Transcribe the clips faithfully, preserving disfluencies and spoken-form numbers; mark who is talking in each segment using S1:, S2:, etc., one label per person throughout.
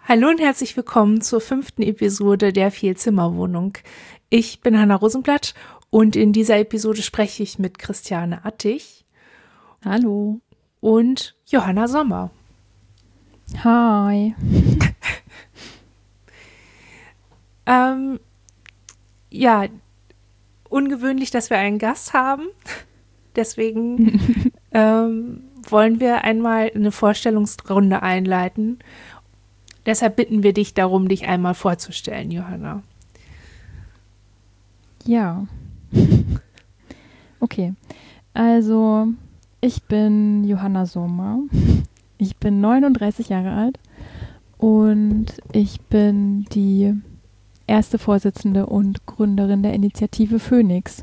S1: Hallo und herzlich willkommen zur fünften Episode der Vielzimmerwohnung. Ich bin Hanna Rosenblatt und in dieser Episode spreche ich mit Christiane Attich.
S2: Hallo.
S1: Und Johanna Sommer.
S2: Hi.
S1: ähm, ja, ungewöhnlich, dass wir einen Gast haben. Deswegen ähm, wollen wir einmal eine Vorstellungsrunde einleiten. Deshalb bitten wir dich darum, dich einmal vorzustellen, Johanna.
S2: Ja. Okay. Also, ich bin Johanna Sommer. Ich bin neununddreißig Jahre alt und ich bin die erste Vorsitzende und Gründerin der Initiative Phoenix.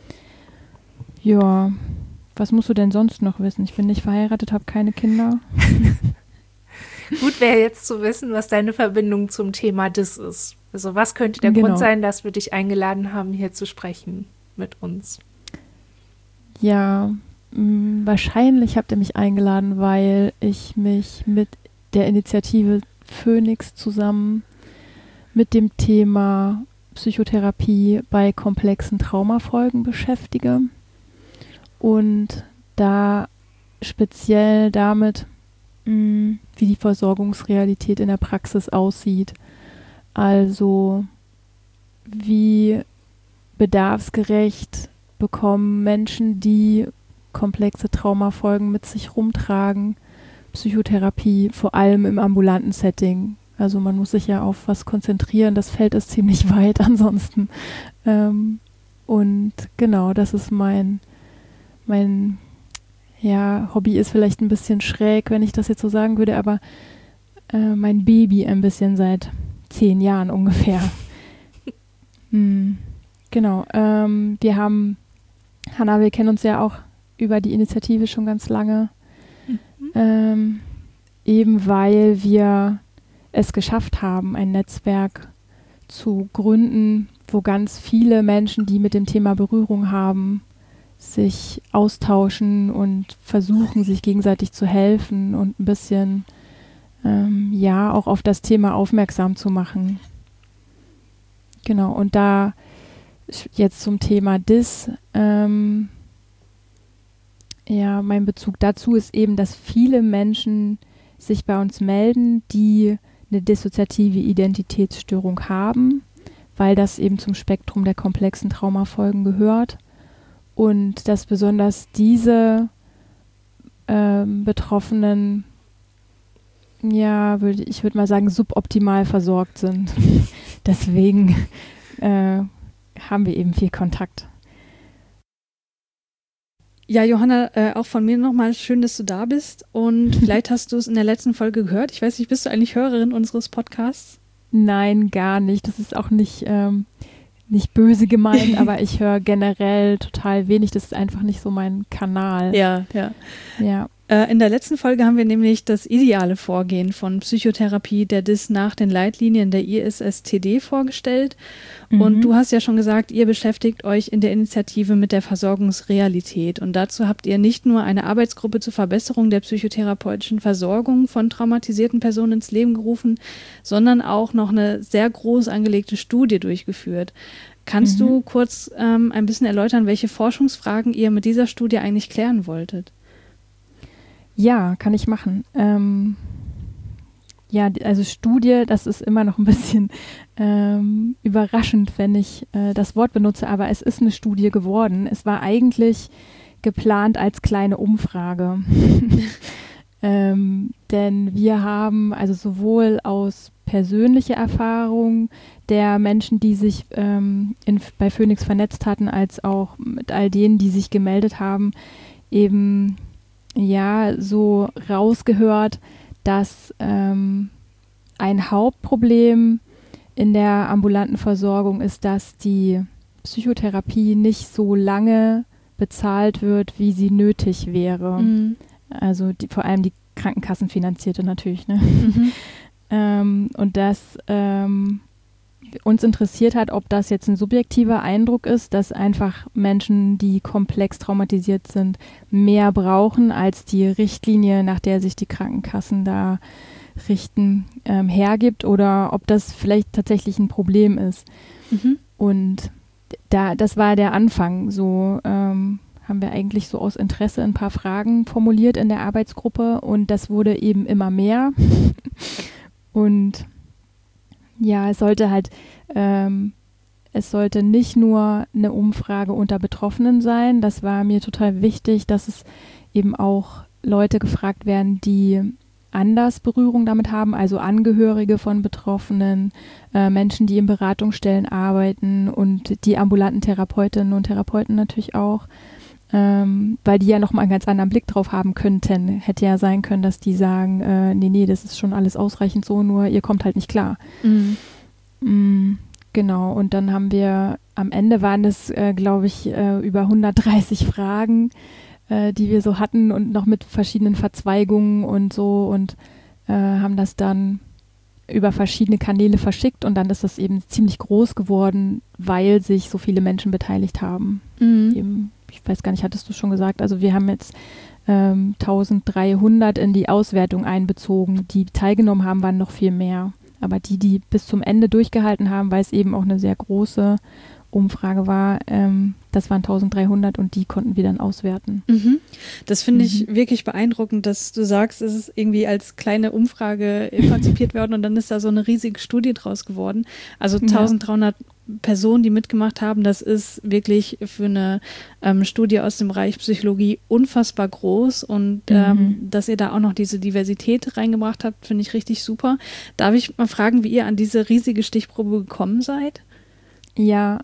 S2: Ja, was musst du denn sonst noch wissen? Ich bin nicht verheiratet, habe keine Kinder.
S1: Gut wäre jetzt zu wissen, was deine Verbindung zum Thema D I S ist. Also was könnte der
S2: Genau.
S1: Grund sein, dass wir dich eingeladen haben, hier zu sprechen mit uns?
S2: Ja, mh, wahrscheinlich habt ihr mich eingeladen, weil ich mich mit der Initiative Phoenix zusammen mit dem Thema Psychotherapie bei komplexen Traumafolgen beschäftige und da speziell damit, mh, wie die Versorgungsrealität in der Praxis aussieht. Also wie bedarfsgerecht bekommen Menschen, die komplexe Traumafolgen mit sich rumtragen, Psychotherapie, vor allem im ambulanten Setting. Also man muss sich ja auf was konzentrieren, das Feld ist ziemlich weit ansonsten. Ähm, und genau, das ist mein, mein ja, Hobby ist vielleicht ein bisschen schräg, wenn ich das jetzt so sagen würde, aber äh, mein Baby ein bisschen seit zehn Jahren ungefähr. hm, genau, ähm, wir haben, Hanna, wir kennen uns ja auch über die Initiative schon ganz lange,
S1: Mhm.
S2: ähm, eben weil wir es geschafft haben, ein Netzwerk zu gründen, wo ganz viele Menschen, die mit dem Thema Berührung haben, sich austauschen und versuchen, sich gegenseitig zu helfen und ein bisschen, ähm, ja, auch auf das Thema aufmerksam zu machen. Genau, und da jetzt zum Thema D I S, ähm, ja, mein Bezug dazu ist eben, dass viele Menschen sich bei uns melden, die eine dissoziative Identitätsstörung haben, weil das eben zum Spektrum der komplexen Traumafolgen gehört. Und dass besonders diese ähm, Betroffenen, ja, würd, ich würde mal sagen, suboptimal versorgt sind. Deswegen äh, haben wir eben viel Kontakt.
S3: Ja, Johanna, äh, auch von mir nochmal schön, dass du da bist. Und vielleicht hast du es in der letzten Folge gehört. Ich weiß nicht, bist du eigentlich Hörerin unseres Podcasts?
S2: Nein, gar nicht. Das ist auch nicht... Ähm, Nicht böse gemeint, aber ich höre generell total wenig. Das ist einfach nicht so mein Kanal.
S3: Ja, ja.
S2: Ja.
S3: Äh, in der letzten Folge haben wir nämlich das ideale Vorgehen von Psychotherapie der D I S nach den Leitlinien der I S S T D vorgestellt.
S2: Mhm.
S3: Und du hast ja schon gesagt, ihr beschäftigt euch in der Initiative mit der Versorgungsrealität. Und dazu habt ihr nicht nur eine Arbeitsgruppe zur Verbesserung der psychotherapeutischen Versorgung von traumatisierten Personen ins Leben gerufen, sondern auch noch eine sehr groß angelegte Studie durchgeführt. Kannst
S2: Mhm.
S3: du kurz ähm, ein bisschen erläutern, welche Forschungsfragen ihr mit dieser Studie eigentlich klären wolltet?
S2: Ja, kann ich machen. Ähm, ja, die- also Studie, das ist immer noch ein bisschen ähm, überraschend, wenn ich äh, das Wort benutze, aber es ist eine Studie geworden. Es war eigentlich geplant als kleine Umfrage. ähm, denn wir haben also sowohl aus persönlicher Erfahrung der Menschen, die sich ähm, in, bei Phoenix vernetzt hatten, als auch mit all denen, die sich gemeldet haben, eben ja so rausgehört, dass ähm, ein Hauptproblem in der ambulanten Versorgung ist, dass die Psychotherapie nicht so lange bezahlt wird, wie sie nötig wäre.
S3: Mhm.
S2: Also die, vor allem die Krankenkassenfinanzierte natürlich. Ne?
S3: Mhm.
S2: ähm, und das ähm, uns interessiert hat, ob das jetzt ein subjektiver Eindruck ist, dass einfach Menschen, die komplex traumatisiert sind, mehr brauchen als die Richtlinie, nach der sich die Krankenkassen da richten, ähm, hergibt oder ob das vielleicht tatsächlich ein Problem ist.
S3: Mhm.
S2: Und da, das war der Anfang. So ähm, haben wir eigentlich so aus Interesse ein paar Fragen formuliert in der Arbeitsgruppe und das wurde eben immer mehr. Und ja, es sollte halt, ähm, es sollte nicht nur eine Umfrage unter Betroffenen sein. Das war mir total wichtig, dass es eben auch Leute gefragt werden, die anders Berührung damit haben, also Angehörige von Betroffenen, äh, Menschen, die in Beratungsstellen arbeiten und die ambulanten Therapeutinnen und Therapeuten natürlich auch, ähm, weil die ja nochmal einen ganz anderen Blick drauf haben könnten. Hätte ja sein können, dass die sagen, äh, nee, nee, das ist schon alles ausreichend so, nur ihr kommt halt nicht klar.
S3: Mhm.
S2: Mm, genau, und dann haben wir, am Ende waren es, äh, glaube ich, äh, über hundertdreißig Fragen, die wir so hatten und noch mit verschiedenen Verzweigungen und so und äh, haben das dann über verschiedene Kanäle verschickt und dann ist das eben ziemlich groß geworden, weil sich so viele Menschen beteiligt haben.
S3: Mhm.
S2: Eben, ich weiß gar nicht, hattest du schon gesagt, also wir haben jetzt ähm, eintausenddreihundert in die Auswertung einbezogen. Die teilgenommen haben, waren noch viel mehr. Aber die, die bis zum Ende durchgehalten haben, weil es eben auch eine sehr große Umfrage war, ähm, das waren eintausenddreihundert und die konnten wir dann auswerten.
S3: Mhm. Das finde ich
S2: Mhm.
S3: wirklich beeindruckend, dass du sagst, es ist irgendwie als kleine Umfrage konzipiert worden und dann ist da so eine riesige Studie draus geworden. Also eintausenddreihundert ja. Personen, die mitgemacht haben, das ist wirklich für eine ähm, Studie aus dem Bereich Psychologie unfassbar groß und
S2: Mhm.
S3: ähm, dass ihr da auch noch diese Diversität reingebracht habt, finde ich richtig super. Darf ich mal fragen, wie ihr an diese riesige Stichprobe gekommen seid?
S2: Ja,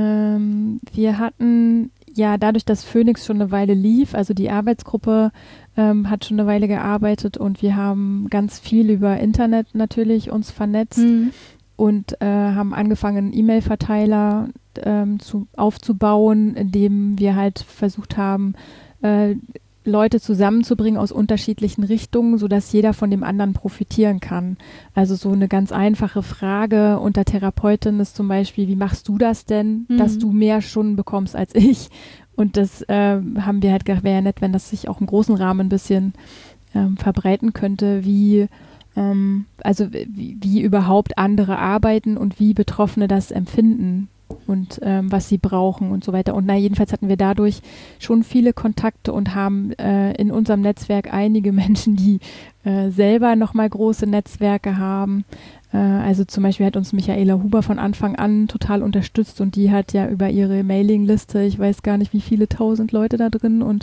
S2: ähm, wir hatten ja dadurch, dass Phoenix schon eine Weile lief, also die Arbeitsgruppe ähm, hat schon eine Weile gearbeitet und wir haben ganz viel über Internet natürlich uns vernetzt
S3: Mhm.
S2: und äh, haben angefangen, einen E-Mail-Verteiler ähm, zu, aufzubauen, in dem wir halt versucht haben, äh, Leute zusammenzubringen aus unterschiedlichen Richtungen, sodass jeder von dem anderen profitieren kann. Also so eine ganz einfache Frage unter Therapeutinnen ist zum Beispiel, wie machst du das denn,
S3: Mhm.
S2: dass du mehr Stunden bekommst als ich? Und das äh, haben wir halt gedacht, wäre ja nett, wenn das sich auch im großen Rahmen ein bisschen ähm, verbreiten könnte, wie ähm, also wie, wie überhaupt andere arbeiten und wie Betroffene das empfinden und ähm, was sie brauchen und so weiter. Und na, jedenfalls hatten wir dadurch schon viele Kontakte und haben äh, in unserem Netzwerk einige Menschen, die äh, selber nochmal große Netzwerke haben. Äh, also zum Beispiel hat uns Michaela Huber von Anfang an total unterstützt und die hat ja über ihre Mailingliste, ich weiß gar nicht, wie viele tausend Leute da drin und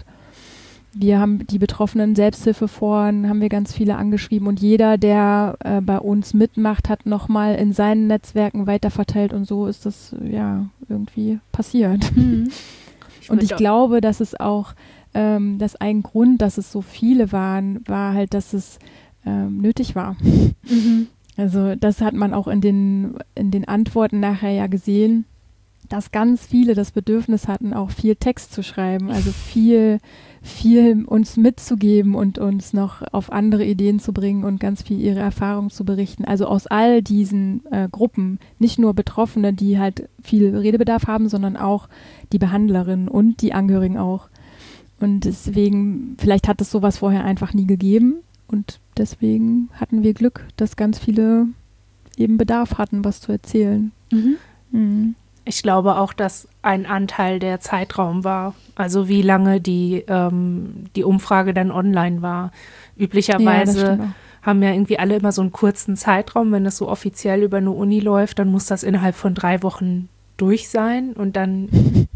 S2: wir haben die betroffenen Selbsthilfeforen, haben wir ganz viele angeschrieben und jeder, der äh, bei uns mitmacht, hat nochmal in seinen Netzwerken weiterverteilt und so ist das ja irgendwie passiert.
S3: Mhm.
S1: Ich
S2: Und
S1: würd
S2: ich
S1: auch-
S2: glaube, dass es auch, ähm, dass ein Grund, dass es so viele waren, war halt, dass es ähm, nötig war.
S3: Mhm.
S2: Also das hat man auch in den, in den Antworten nachher ja gesehen, dass ganz viele das Bedürfnis hatten, auch viel Text zu schreiben, also viel, viel uns mitzugeben und uns noch auf andere Ideen zu bringen und ganz viel ihre Erfahrungen zu berichten. Also aus all diesen äh, Gruppen, nicht nur Betroffene, die halt viel Redebedarf haben, sondern auch die Behandlerinnen und die Angehörigen auch. Und deswegen, vielleicht hat es sowas vorher einfach nie gegeben und deswegen hatten wir Glück, dass ganz viele eben Bedarf hatten, was zu erzählen.
S3: Mhm.
S2: Mhm.
S1: Ich glaube auch, dass ein Anteil der Zeitraum war, also wie lange die, ähm, die Umfrage dann online war.
S2: Ja, das
S1: Üblicherweise
S2: stimmt auch.
S1: haben ja irgendwie alle immer so einen kurzen Zeitraum. Wenn das so offiziell über eine Uni läuft, dann muss das innerhalb von drei Wochen durch sein. Und dann,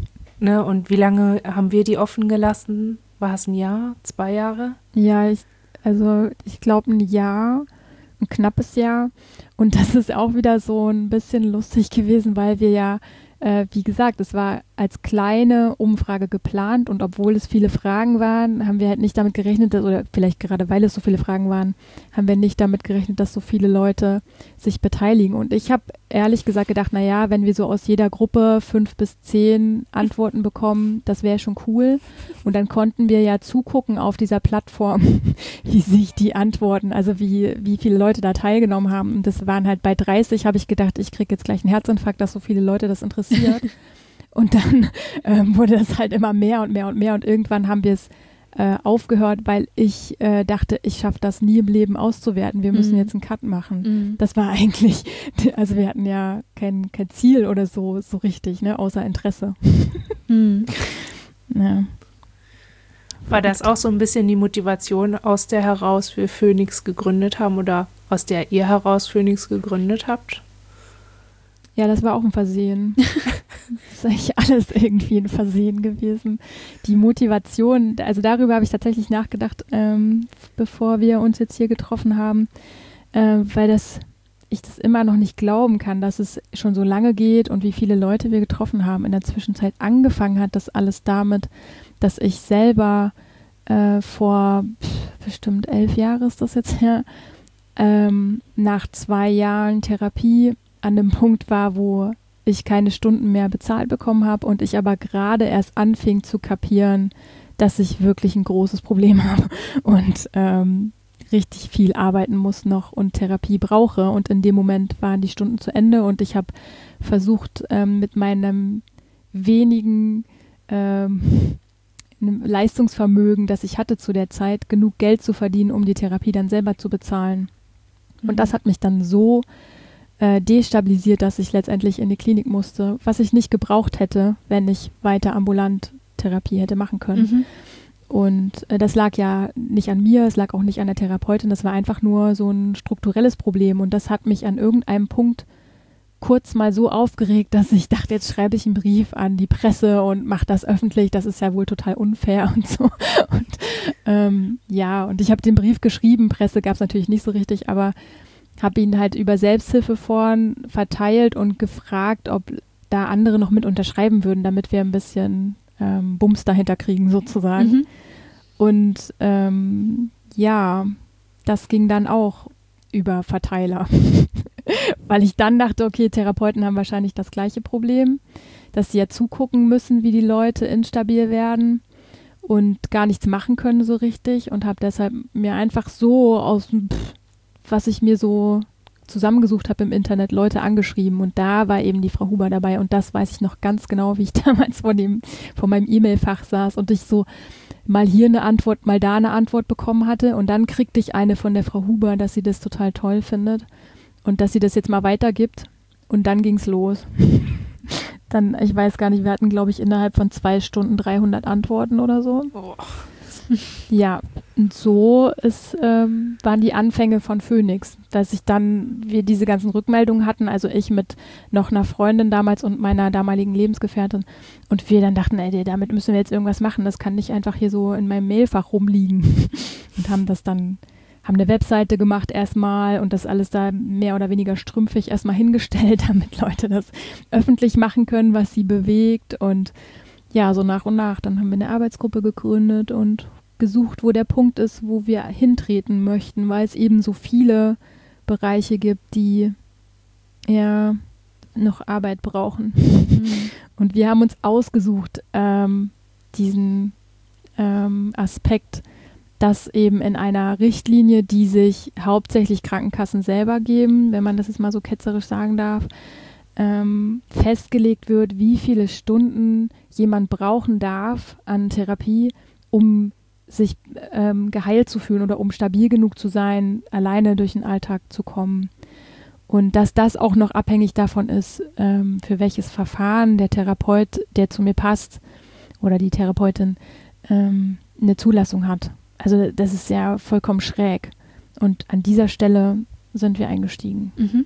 S1: ne, und wie lange haben wir die offen gelassen? War es ein Jahr, zwei Jahre?
S2: Ja, ich, also ich glaube ein Jahr, ein knappes Jahr. Und das ist auch wieder so ein bisschen lustig gewesen, weil wir ja, äh, wie gesagt, es war als kleine Umfrage geplant und obwohl es viele Fragen waren, haben wir halt nicht damit gerechnet, dass, oder vielleicht gerade weil es so viele Fragen waren, haben wir nicht damit gerechnet, dass so viele Leute sich beteiligen. Und ich habe ehrlich gesagt gedacht, naja, wenn wir so aus jeder Gruppe fünf bis zehn Antworten bekommen, das wäre schon cool. Und dann konnten wir ja zugucken auf dieser Plattform, wie sich die Antworten, also wie, wie viele Leute da teilgenommen haben. Und das waren halt bei dreißig, habe ich gedacht, ich kriege jetzt gleich einen Herzinfarkt, dass so viele Leute das interessiert. Und dann ähm, wurde das halt immer mehr und mehr und mehr und irgendwann haben wir es äh, aufgehört, weil ich äh, dachte, ich schaffe das nie im Leben auszuwerten. Wir müssen
S3: Mhm.
S2: jetzt einen Cut machen.
S3: Mhm.
S2: Das war eigentlich, also wir hatten ja kein, kein Ziel oder so, so richtig, ne, außer Interesse.
S3: Mhm.
S2: Ja.
S1: War das auch so ein bisschen die Motivation, aus der heraus wir Phoenix gegründet haben oder aus der ihr heraus Phoenix gegründet habt?
S2: Ja, das war auch ein Versehen. Das ist eigentlich alles irgendwie ein Versehen gewesen. Die Motivation, also darüber habe ich tatsächlich nachgedacht, ähm, bevor wir uns jetzt hier getroffen haben, äh, weil das, ich das immer noch nicht glauben kann, dass es schon so lange geht und wie viele Leute wir getroffen haben. In der Zwischenzeit angefangen hat das alles damit, dass ich selber äh, vor pff, bestimmt elf Jahren ist das jetzt her, ähm, nach zwei Jahren Therapie an dem Punkt war, wo ich keine Stunden mehr bezahlt bekommen habe und ich aber gerade erst anfing zu kapieren, dass ich wirklich ein großes Problem habe und ähm, richtig viel arbeiten muss noch und Therapie brauche. Und in dem Moment waren die Stunden zu Ende und ich habe versucht, ähm, mit meinem wenigen ähm, Leistungsvermögen, das ich hatte zu der Zeit, genug Geld zu verdienen, um die Therapie dann selber zu bezahlen. Mhm. Und das hat mich dann so destabilisiert, dass ich letztendlich in die Klinik musste, was ich nicht gebraucht hätte, wenn ich weiter ambulant Therapie hätte machen können. Mhm. Und äh, das lag ja nicht an mir, es lag auch nicht an der Therapeutin, das war einfach nur so ein strukturelles Problem und das hat mich an irgendeinem Punkt kurz mal so aufgeregt, dass ich dachte, jetzt schreibe ich einen Brief an die Presse und mache das öffentlich, das ist ja wohl total unfair und so. Und ähm, ja, und ich habe den Brief geschrieben, Presse gab es natürlich nicht so richtig, aber habe ihn halt über Selbsthilfeforen verteilt und gefragt, ob da andere noch mit unterschreiben würden, damit wir ein bisschen ähm, Bums dahinter kriegen sozusagen. Mhm. Und ähm, ja, das ging dann auch über Verteiler, weil ich dann dachte, okay, Therapeuten haben wahrscheinlich das gleiche Problem, dass sie ja zugucken müssen, wie die Leute instabil werden und gar nichts machen können so richtig und habe deshalb mir einfach so aus dem Pff, was ich mir so zusammengesucht habe im Internet, Leute angeschrieben und da war eben die Frau Huber dabei und das weiß ich noch ganz genau, wie ich damals vor dem, vor meinem E-Mail-Fach saß und ich so mal hier eine Antwort, mal da eine Antwort bekommen hatte und dann kriegte ich eine von der Frau Huber, dass sie das total toll findet und dass sie das jetzt mal weitergibt und dann ging's los. Dann, ich weiß gar nicht, wir hatten, glaube ich, innerhalb von zwei Stunden dreihundert Antworten oder so. Oh. Ja, und so ist, ähm, waren die Anfänge von Phoenix, dass ich dann, wir diese ganzen Rückmeldungen hatten, also ich mit noch einer Freundin damals und meiner damaligen Lebensgefährtin und wir dann dachten, ey, damit müssen wir jetzt irgendwas machen, das kann nicht einfach hier so in meinem Mailfach rumliegen und haben das dann, haben eine Webseite gemacht erstmal und das alles da mehr oder weniger strümpfig erstmal hingestellt, damit Leute das öffentlich machen können, was sie bewegt und ja, so nach und nach, dann haben wir eine Arbeitsgruppe gegründet und gesucht, wo der Punkt ist, wo wir hintreten möchten, weil es eben so viele Bereiche gibt, die ja noch Arbeit brauchen. Mhm. Und wir haben uns ausgesucht, ähm, diesen ähm, Aspekt, dass eben in einer Richtlinie, die sich hauptsächlich Krankenkassen selber geben, wenn man das jetzt mal so ketzerisch sagen darf, ähm, festgelegt wird, wie viele Stunden jemand brauchen darf an Therapie, um sich ähm, geheilt zu fühlen oder um stabil genug zu sein, alleine durch den Alltag zu kommen. Und dass das auch noch abhängig davon ist, ähm, für welches Verfahren der Therapeut, der zu mir passt, oder die Therapeutin ähm, eine Zulassung hat. Also das ist ja vollkommen schräg. Und an dieser Stelle sind wir eingestiegen.
S3: Mhm.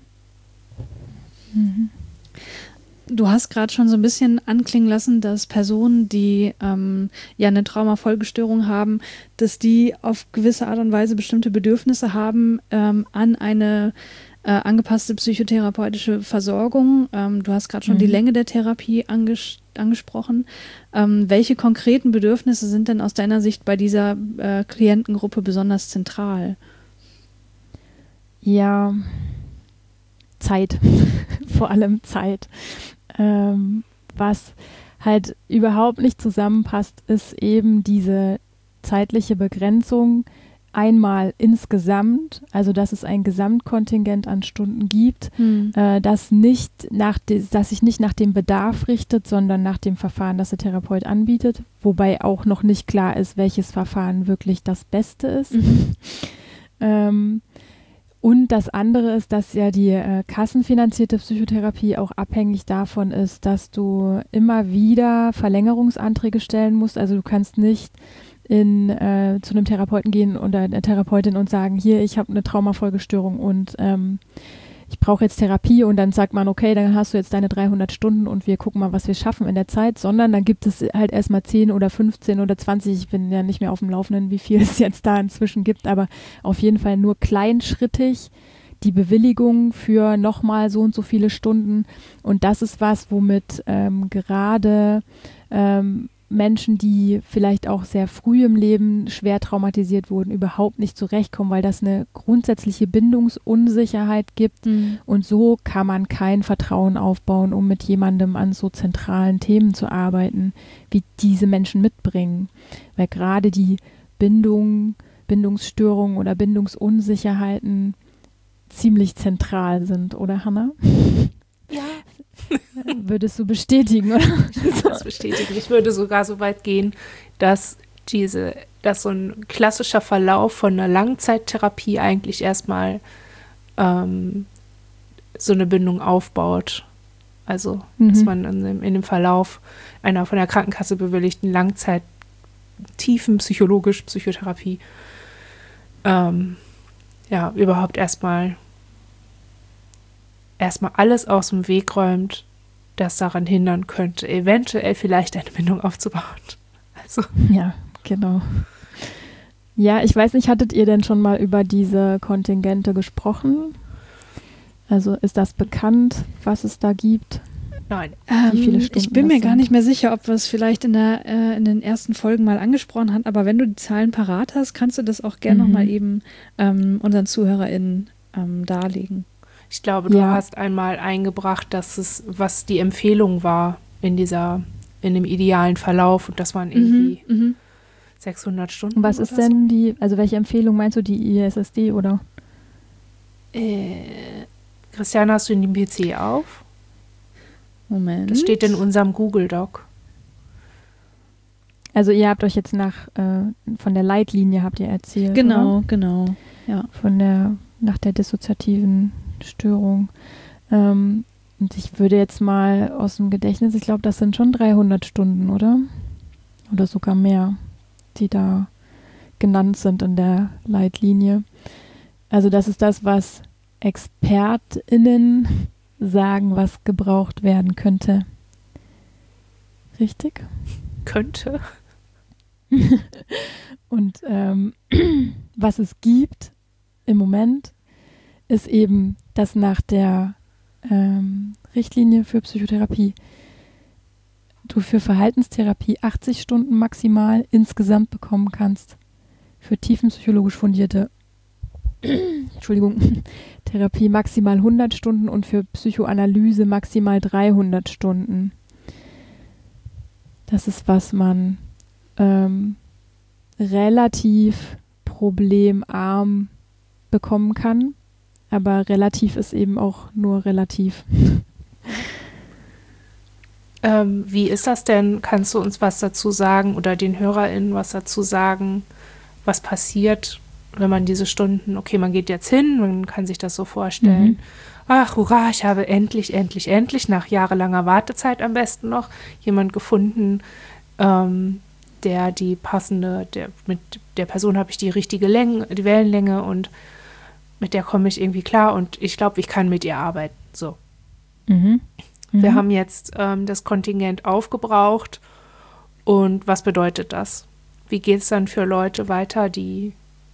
S3: Mhm. Du hast gerade schon so ein bisschen anklingen lassen, dass Personen, die ähm, ja eine Traumafolgestörung haben, dass die auf gewisse Art und Weise bestimmte Bedürfnisse haben ähm, an eine äh, angepasste psychotherapeutische Versorgung. Ähm, du hast gerade schon mhm. die Länge der Therapie anges- angesprochen. Ähm, welche konkreten Bedürfnisse sind denn aus deiner Sicht bei dieser äh, Klientengruppe besonders zentral?
S2: Ja, Zeit, vor allem Zeit. Ähm, was halt überhaupt nicht zusammenpasst, ist eben diese zeitliche Begrenzung einmal insgesamt, also dass es ein Gesamtkontingent an Stunden gibt,
S3: Hm.
S2: äh, das nicht nach de, das sich nicht nach dem Bedarf richtet, sondern nach dem Verfahren, das der Therapeut anbietet, wobei auch noch nicht klar ist, welches Verfahren wirklich das Beste ist.
S3: Mhm.
S2: Ähm, und das andere ist, dass ja die äh, kassenfinanzierte Psychotherapie auch abhängig davon ist, dass du immer wieder Verlängerungsanträge stellen musst. Also du kannst nicht in, äh, zu einem Therapeuten gehen oder einer Therapeutin und sagen, hier, ich habe eine Traumafolgestörung und ähm, ich brauche jetzt Therapie, und dann sagt man, okay, dann hast du jetzt deine dreihundert Stunden und wir gucken mal, was wir schaffen in der Zeit, sondern dann gibt es halt erstmal zehn oder fünfzehn oder zwanzig, ich bin ja nicht mehr auf dem Laufenden, wie viel es jetzt da inzwischen gibt, aber auf jeden Fall nur kleinschrittig die Bewilligung für nochmal so und so viele Stunden, und das ist was, womit ähm, gerade ähm, Menschen, die vielleicht auch sehr früh im Leben schwer traumatisiert wurden, überhaupt nicht zurechtkommen, weil das eine grundsätzliche Bindungsunsicherheit gibt.
S3: Hm.
S2: Und so kann man kein Vertrauen aufbauen, um mit jemandem an so zentralen Themen zu arbeiten, wie diese Menschen mitbringen. Weil gerade die Bindung, Bindungsstörungen oder Bindungsunsicherheiten ziemlich zentral sind, oder Hannah?
S1: Ja.
S2: Würdest du bestätigen, oder?
S1: Ich würde das bestätigen. Ich würde sogar so weit gehen, dass diese, dass so ein klassischer Verlauf von einer Langzeittherapie eigentlich erstmal ähm, so eine Bindung aufbaut. Also, mhm. dass man in dem, in dem Verlauf einer von der Krankenkasse bewilligten Langzeit tiefen psychologisch Psychotherapie ähm, ja, überhaupt erstmal erstmal alles aus dem Weg räumt, das daran hindern könnte, eventuell vielleicht eine Bindung aufzubauen. Also.
S2: Ja, genau. Ja, ich weiß nicht, hattet ihr denn schon mal über diese Kontingente gesprochen? Also ist das bekannt, was es da gibt?
S1: Nein.
S2: Wie viele Stunden
S3: ich bin mir
S2: das
S3: gar
S2: sind?
S3: nicht mehr sicher, ob wir es vielleicht in, der, äh, in den ersten Folgen mal angesprochen haben, aber wenn du die Zahlen parat hast, kannst du das auch gerne
S2: Mhm.
S3: noch mal eben ähm, unseren ZuhörerInnen ähm, darlegen.
S1: Ich glaube, du
S2: Ja.
S1: hast einmal eingebracht, dass es, was die Empfehlung war in dieser, in dem idealen Verlauf, und das waren irgendwie
S3: Mhm, mhm.
S1: sechshundert Stunden.
S2: Und was ist
S1: oder
S2: denn die, also welche Empfehlung meinst du, die I S S D oder?
S1: So? Äh, Christiane, hast du den P C auf?
S3: Moment.
S1: Das steht in unserem Google-Doc.
S2: Also ihr habt euch jetzt nach, äh, von der Leitlinie habt ihr erzählt,
S3: Genau,
S2: oder?
S3: genau. Ja.
S2: Von der, nach der dissoziativen Störung. Ähm, und ich würde jetzt mal aus dem Gedächtnis, ich glaube, das sind schon dreihundert Stunden, oder? Oder sogar mehr, die da genannt sind in der Leitlinie. Also das ist das, was ExpertInnen sagen, was gebraucht werden könnte. Richtig?
S1: Könnte.
S2: Und ähm, was es gibt im Moment, ist eben, dass nach der ähm, Richtlinie für Psychotherapie du für Verhaltenstherapie achtzig Stunden maximal insgesamt bekommen kannst. Für tiefenpsychologisch fundierte Entschuldigung, Therapie maximal hundert Stunden und für Psychoanalyse maximal dreihundert Stunden. Das ist, was man ähm, relativ problemarm bekommen kann. Aber relativ ist eben auch nur relativ.
S1: Ähm, wie ist das denn? Kannst du uns was dazu sagen oder den HörerInnen was dazu sagen, was passiert, wenn man diese Stunden, okay, man geht jetzt hin, man kann sich das so vorstellen,
S2: Mhm.
S1: ach, hurra, ich habe endlich, endlich, endlich, nach jahrelanger Wartezeit am besten noch, jemand gefunden, ähm, der die passende, der, mit der Person habe ich die richtige Länge, die Wellenlänge, und mit der komme ich irgendwie klar, und ich glaube, ich kann mit ihr arbeiten. So.
S2: Mhm. Mhm.
S1: Wir haben jetzt ähm, das Kontingent aufgebraucht, und was bedeutet das? Wie geht es dann für Leute weiter, die,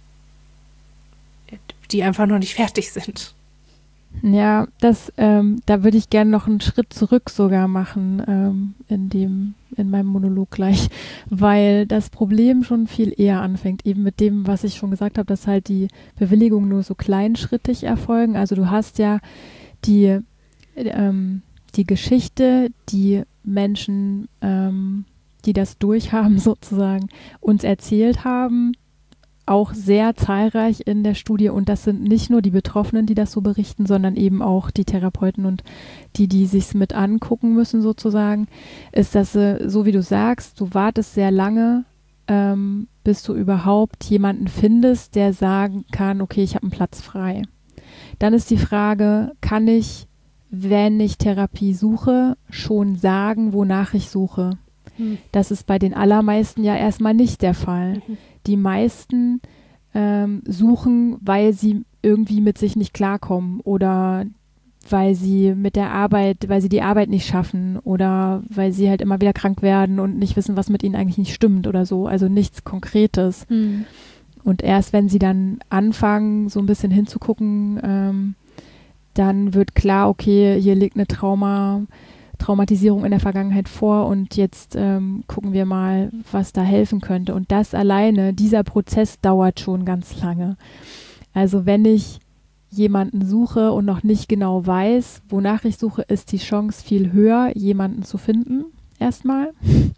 S1: die einfach noch nicht fertig sind?
S2: Ja, das, ähm, da würde ich gerne noch einen Schritt zurück sogar machen, ähm, in dem, in meinem Monolog gleich, weil das Problem schon viel eher anfängt, eben mit dem, was ich schon gesagt habe, dass halt die Bewilligungen nur so kleinschrittig erfolgen. Also du hast ja die, ähm, die Geschichte, die Menschen, ähm, die das durchhaben sozusagen, uns erzählt haben, auch sehr zahlreich in der Studie und das sind nicht nur die Betroffenen, die das so berichten, sondern eben auch die Therapeuten und die, die sich's mit angucken müssen sozusagen, ist, dass äh, so wie du sagst, du wartest sehr lange, ähm, bis du überhaupt jemanden findest, der sagen kann, okay, ich habe einen Platz frei. Dann ist die Frage, kann ich, wenn ich Therapie suche, schon sagen, wonach ich suche? Hm. Das ist bei den allermeisten ja erstmal nicht der Fall. Mhm. Die meisten ähm, suchen, weil sie irgendwie mit sich nicht klarkommen oder weil sie mit der Arbeit, weil sie die Arbeit nicht schaffen oder weil sie halt immer wieder krank werden und nicht wissen, was mit ihnen eigentlich nicht stimmt oder so. Also nichts Konkretes. Mhm. Und erst wenn sie dann anfangen, so ein bisschen hinzugucken, ähm, dann wird klar, okay, hier liegt eine Trauma, Traumatisierung in der Vergangenheit vor und jetzt ähm, gucken wir mal, was da helfen könnte. Und das alleine, dieser Prozess dauert schon ganz lange. Also wenn ich jemanden suche und noch nicht genau weiß, wonach ich suche, ist die Chance viel höher, jemanden zu finden, erstmal.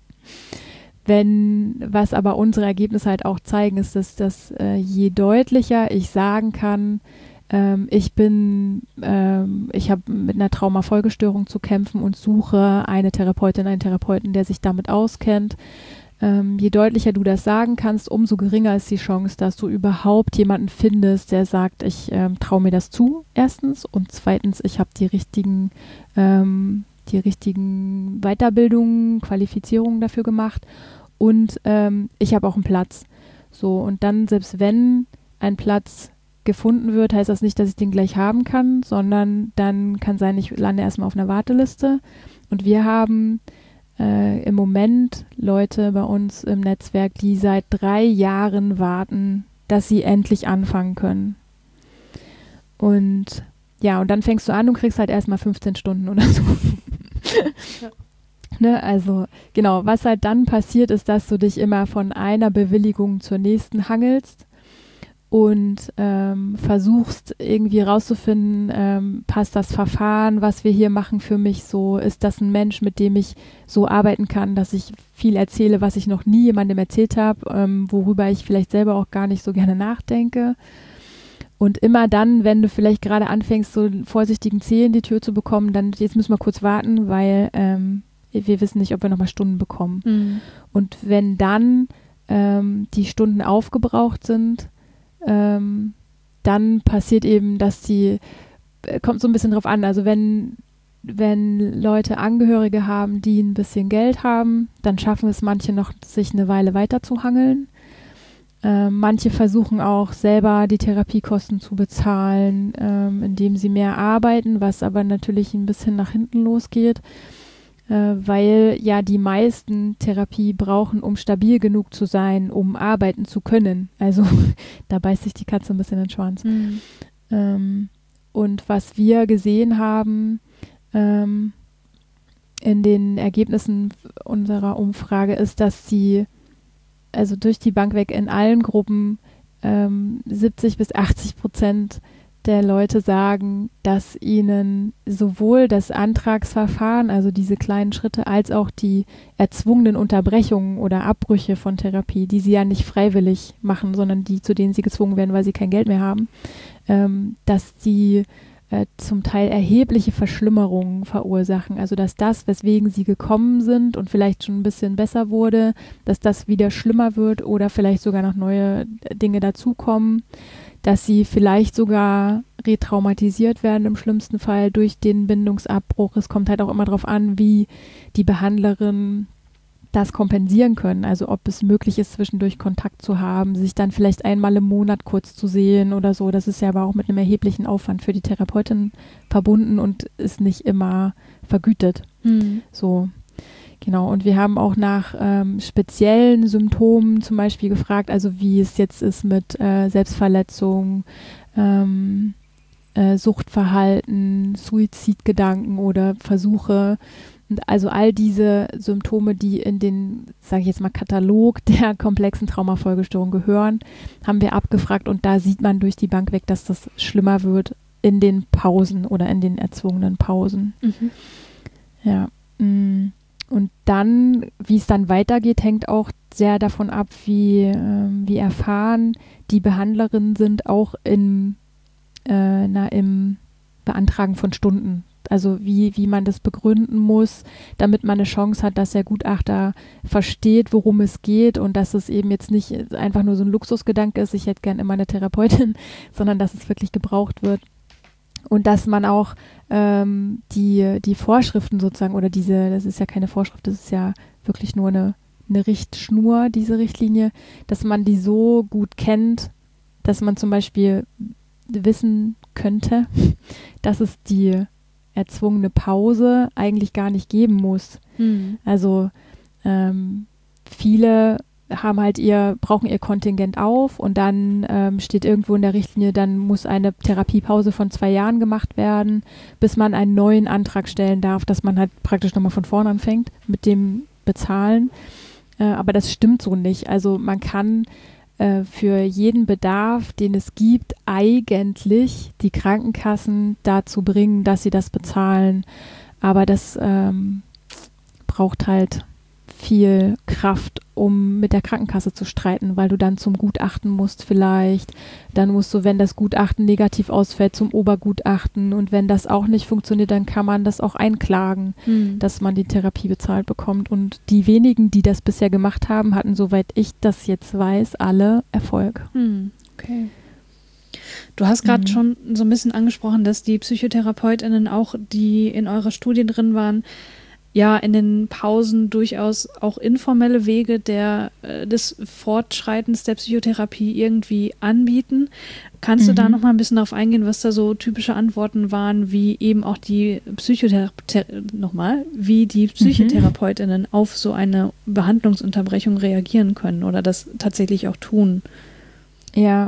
S2: Wenn, was aber unsere Ergebnisse halt auch zeigen, ist, dass, dass äh, je deutlicher ich sagen kann, ähm, ich bin, ähm, ich habe mit einer Traumafolgestörung zu kämpfen und suche eine Therapeutin, einen Therapeuten, der sich damit auskennt. Ähm, je deutlicher du das sagen kannst, umso geringer ist die Chance, dass du überhaupt jemanden findest, der sagt, ich ähm, traue mir das zu, erstens. Und zweitens, ich habe die richtigen, ähm, die richtigen Weiterbildungen, Qualifizierungen dafür gemacht. Und ähm, ich habe auch einen Platz. So, und dann, selbst wenn ein Platz gefunden wird, heißt das nicht, dass ich den gleich haben kann, sondern dann kann sein, ich lande erstmal auf einer Warteliste. Und wir haben Äh, im Moment Leute bei uns im Netzwerk, die seit drei Jahren warten, dass sie endlich anfangen können. Und ja, und dann fängst du an und kriegst halt erstmal fünfzehn Stunden oder so. Ja. Ne, also genau, was halt dann passiert, ist, dass du dich immer von einer Bewilligung zur nächsten hangelst und ähm, versuchst irgendwie rauszufinden, ähm, passt das Verfahren, was wir hier machen für mich so, ist das ein Mensch, mit dem ich so arbeiten kann, dass ich viel erzähle, was ich noch nie jemandem erzählt habe, ähm, worüber ich vielleicht selber auch gar nicht so gerne nachdenke. Und immer dann, wenn du vielleicht gerade anfängst, so einen vorsichtigen Zeh in die Tür zu bekommen, dann jetzt müssen wir kurz warten, weil ähm, wir wissen nicht, ob wir nochmal Stunden bekommen. Mhm. Und wenn dann ähm, die Stunden aufgebraucht sind, Ähm, dann passiert eben, dass die, äh, kommt so ein bisschen drauf an, also wenn, wenn Leute Angehörige haben, die ein bisschen Geld haben, dann schaffen es manche noch, sich eine Weile weiter zu hangeln. Ähm, manche versuchen auch selber die Therapiekosten zu bezahlen, ähm, indem sie mehr arbeiten, was aber natürlich ein bisschen nach hinten losgeht. Äh, weil ja die meisten Therapie brauchen, um stabil genug zu sein, um arbeiten zu können. Also da beißt sich die Katze ein bisschen in den Schwanz. Mhm. Ähm, und was wir gesehen haben ähm, in den Ergebnissen unserer Umfrage ist, dass sie also durch die Bank weg in allen Gruppen ähm, siebzig bis achtzig Prozent der Leute sagen, dass ihnen sowohl das Antragsverfahren, also diese kleinen Schritte, als auch die erzwungenen Unterbrechungen oder Abbrüche von Therapie, die sie ja nicht freiwillig machen, sondern die, zu denen sie gezwungen werden, weil sie kein Geld mehr haben, ähm, dass die äh, zum Teil erhebliche Verschlimmerungen verursachen. Also dass das, weswegen sie gekommen sind und vielleicht schon ein bisschen besser wurde, dass das wieder schlimmer wird oder vielleicht sogar noch neue Dinge dazukommen, dass sie vielleicht sogar retraumatisiert werden im schlimmsten Fall durch den Bindungsabbruch. Es kommt halt auch immer darauf an, wie die Behandlerinnen das kompensieren können. Also ob es möglich ist, zwischendurch Kontakt zu haben, sich dann vielleicht einmal im Monat kurz zu sehen oder so. Das ist ja aber auch mit einem erheblichen Aufwand für die Therapeutin verbunden und ist nicht immer vergütet. Mhm. So. Genau, und wir haben auch nach ähm, speziellen Symptomen zum Beispiel gefragt, also wie es jetzt ist mit äh, Selbstverletzung, ähm, äh, Suchtverhalten, Suizidgedanken oder Versuche. Und also all diese Symptome, die in den, sage ich jetzt mal, Katalog der komplexen Traumafolgestörung gehören, haben wir abgefragt und da sieht man durch die Bank weg, dass das schlimmer wird in den Pausen oder in den erzwungenen Pausen. Mhm. Ja, mh. Und dann, wie es dann weitergeht, hängt auch sehr davon ab, wie, äh, wie erfahren die Behandlerinnen sind, auch in, äh, na, im Beantragen von Stunden. Also wie, wie man das begründen muss, damit man eine Chance hat, dass der Gutachter versteht, worum es geht und dass es eben jetzt nicht einfach nur so ein Luxusgedanke ist, ich hätte gern immer eine Therapeutin, sondern dass es wirklich gebraucht wird. Und dass man auch ähm, die, die Vorschriften sozusagen, oder diese, das ist ja keine Vorschrift, das ist ja wirklich nur eine, eine Richtschnur, diese Richtlinie, dass man die so gut kennt, dass man zum Beispiel wissen könnte, dass es die erzwungene Pause eigentlich gar nicht geben muss.
S3: Mhm.
S2: Also ähm, viele haben halt ihr, brauchen ihr Kontingent auf und dann ähm, steht irgendwo in der Richtlinie, dann muss eine Therapiepause von zwei Jahren gemacht werden, bis man einen neuen Antrag stellen darf, dass man halt praktisch nochmal von vorne anfängt mit dem Bezahlen. Äh, aber das stimmt so nicht. Also man kann äh, für jeden Bedarf, den es gibt, eigentlich die Krankenkassen dazu bringen, dass sie das bezahlen. Aber das ähm, braucht halt viel Kraft, um mit der Krankenkasse zu streiten, weil du dann zum Gutachten musst vielleicht. Dann musst du, wenn das Gutachten negativ ausfällt, zum Obergutachten. Und wenn das auch nicht funktioniert, dann kann man das auch einklagen,
S3: Mhm.
S2: dass man die Therapie bezahlt bekommt. Und die wenigen, die das bisher gemacht haben, hatten, soweit ich das jetzt weiß, alle Erfolg.
S3: Mhm. Okay. Du hast gerade
S2: Mhm.
S3: schon so ein bisschen angesprochen, dass die PsychotherapeutInnen auch, die in eurer Studie drin waren, ja in den Pausen durchaus auch informelle Wege der, äh, des Fortschreitens der Psychotherapie irgendwie anbieten. Kannst du da
S2: Mhm.
S3: noch mal ein bisschen darauf eingehen, was da so typische Antworten waren, wie eben auch die Psychothera- Ther- nochmal, wie die PsychotherapeutInnen auf so eine Behandlungsunterbrechung reagieren können oder das tatsächlich auch tun?
S2: Ja,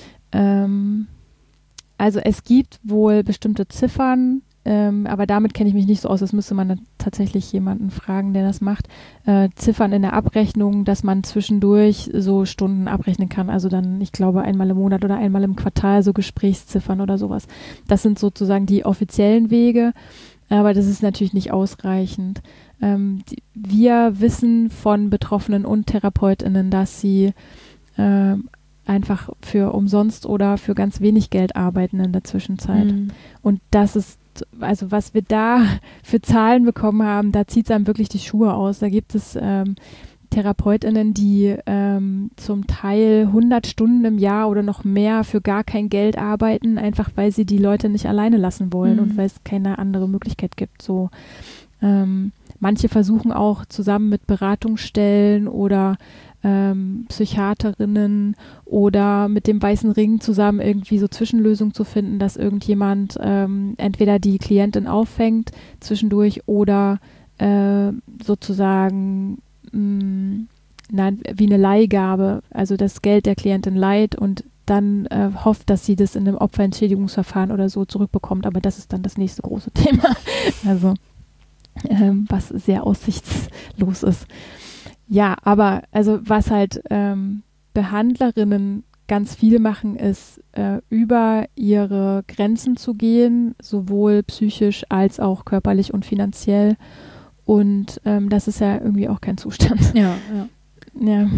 S2: ähm, also es gibt wohl bestimmte Ziffern, ähm, aber damit kenne ich mich nicht so aus. Das müsste man dann tatsächlich jemanden fragen, der das macht. Äh, Ziffern in der Abrechnung, dass man zwischendurch so Stunden abrechnen kann. Also dann, ich glaube, einmal im Monat oder einmal im Quartal so Gesprächsziffern oder sowas. Das sind sozusagen die offiziellen Wege, aber das ist natürlich nicht ausreichend. Ähm, die, wir wissen von Betroffenen und TherapeutInnen, dass sie ähm, einfach für umsonst oder für ganz wenig Geld arbeiten in der Zwischenzeit.
S3: Mhm.
S2: Und das ist, also was wir da für Zahlen bekommen haben, da zieht es einem wirklich die Schuhe aus. Da gibt es ähm, TherapeutInnen, die ähm, zum Teil hundert Stunden im Jahr oder noch mehr für gar kein Geld arbeiten, einfach weil sie die Leute nicht alleine lassen wollen
S3: Mhm.
S2: und weil es keine andere Möglichkeit gibt. So, ähm, manche versuchen auch zusammen mit Beratungsstellen oder ähm, Psychiaterinnen oder mit dem Weißen Ring zusammen irgendwie so Zwischenlösungen zu finden, dass irgendjemand ähm, entweder die Klientin auffängt zwischendurch oder äh, sozusagen mh, nein, wie eine Leihgabe, also das Geld der Klientin leiht und dann äh, hofft, dass sie das in einem Opferentschädigungsverfahren oder so zurückbekommt, aber das ist dann das nächste große Thema, also ähm, was sehr aussichtslos ist. Ja, aber also was halt ähm, Behandlerinnen ganz viel machen, ist äh, über ihre Grenzen zu gehen, sowohl psychisch als auch körperlich und finanziell. Und ähm, das ist ja irgendwie auch kein Zustand.
S3: Ja, ja.
S2: Ja.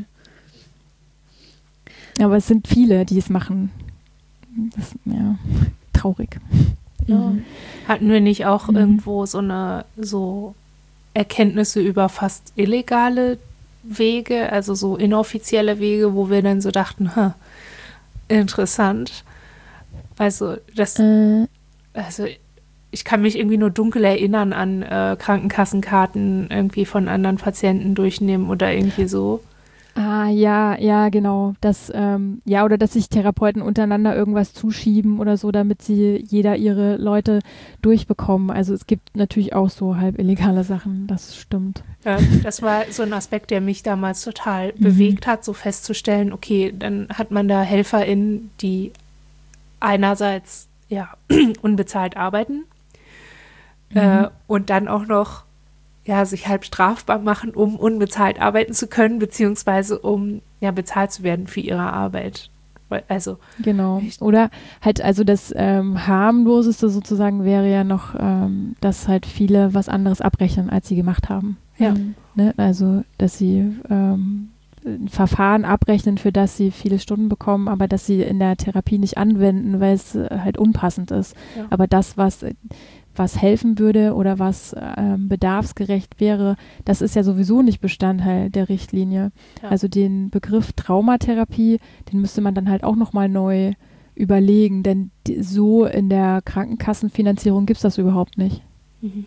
S2: Aber es sind viele, die es machen. Das ist ja traurig.
S1: Ja.
S2: Mhm.
S1: Hatten wir nicht auch
S2: Mhm.
S1: irgendwo so eine so Erkenntnisse über fast illegale Wege, also so inoffizielle Wege, wo wir dann so dachten, ha, interessant. Also das,
S2: Äh,
S1: also ich kann mich irgendwie nur dunkel erinnern an äh, Krankenkassenkarten irgendwie von anderen Patienten durchnehmen oder irgendwie so.
S2: Ah, ja, ja, genau. Das, ähm, ja, oder dass sich Therapeuten untereinander irgendwas zuschieben oder so, damit sie jeder ihre Leute durchbekommen. Also es gibt natürlich auch so halb illegale Sachen, das stimmt.
S1: Ja, das war so ein Aspekt, der mich damals total
S2: Mhm.
S1: bewegt hat, so festzustellen, okay, dann hat man da HelferInnen, die einerseits ja unbezahlt arbeiten äh, und dann auch noch ja, sich halb strafbar machen, um unbezahlt arbeiten zu können, beziehungsweise um ja bezahlt zu werden für ihre Arbeit. Also
S2: Genau. Oder halt, also das ähm, harmloseste sozusagen wäre ja noch, ähm, dass halt viele was anderes abrechnen, als sie gemacht haben.
S1: Ja.
S2: Ne? Also, dass sie ähm, ein Verfahren abrechnen, für das sie viele Stunden bekommen, aber dass sie in der Therapie nicht anwenden, weil es halt unpassend ist.
S1: Ja.
S2: Aber das, was, was helfen würde oder was ähm, bedarfsgerecht wäre, das ist ja sowieso nicht Bestandteil der Richtlinie.
S1: Ja.
S2: Also den Begriff Traumatherapie, den müsste man dann halt auch nochmal neu überlegen, denn die, so in der Krankenkassenfinanzierung gibt es das überhaupt nicht.
S1: Mhm.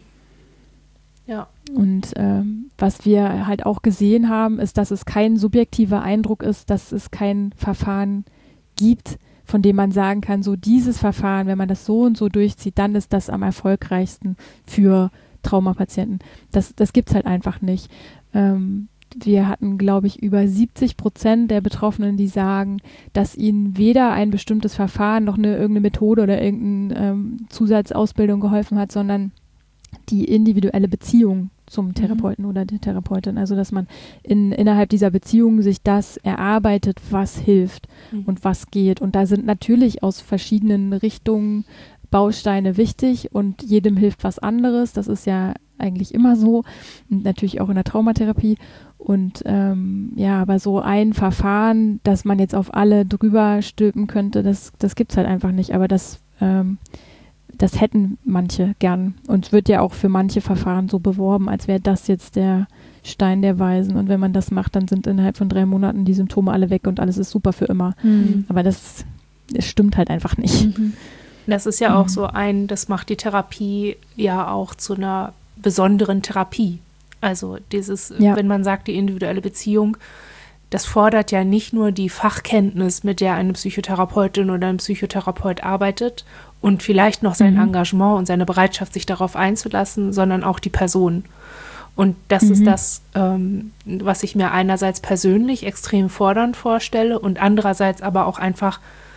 S1: Ja.
S2: Und ähm, was wir halt auch gesehen haben, ist, dass es kein subjektiver Eindruck ist, dass es kein Verfahren gibt, von dem man sagen kann, so dieses Verfahren, wenn man das so und so durchzieht, dann ist das am erfolgreichsten für Traumapatienten. Das, das gibt es halt einfach nicht. Ähm, wir hatten, glaube ich, über siebzig Prozent der Betroffenen, die sagen, dass ihnen weder ein bestimmtes Verfahren noch eine irgendeine Methode oder irgendeine ähm, Zusatzausbildung geholfen hat, sondern die individuelle Beziehung zum Therapeuten mhm. oder der Therapeutin. Also, dass man in, innerhalb dieser Beziehung sich das erarbeitet, was hilft mhm. und was geht. Und da sind natürlich aus verschiedenen Richtungen Bausteine wichtig und jedem hilft was anderes. Das ist ja eigentlich immer so. Und natürlich auch in der Traumatherapie. Und ähm, ja, aber so ein Verfahren, dass man jetzt auf alle drüber stülpen könnte, das, das gibt es halt einfach nicht. Aber das ähm, Das hätten manche gern. Und es wird ja auch für manche Verfahren so beworben, als wäre das jetzt der Stein der Weisen. Und wenn man das macht, dann sind innerhalb von drei Monaten die Symptome alle weg und alles ist super für immer. Mhm. Aber das, das stimmt halt einfach nicht.
S1: Mhm. Das ist ja mhm. auch so ein, das macht die Therapie ja auch zu einer besonderen Therapie. Also dieses, ja. wenn man sagt, die individuelle Beziehung, das fordert ja nicht nur die Fachkenntnis, mit der eine Psychotherapeutin oder ein Psychotherapeut arbeitet und vielleicht noch sein mhm. Engagement und seine Bereitschaft, sich darauf einzulassen, sondern auch die Person. Und das mhm. ist das, ähm, was ich mir einerseits persönlich extrem fordernd vorstelle und andererseits aber auch einfach,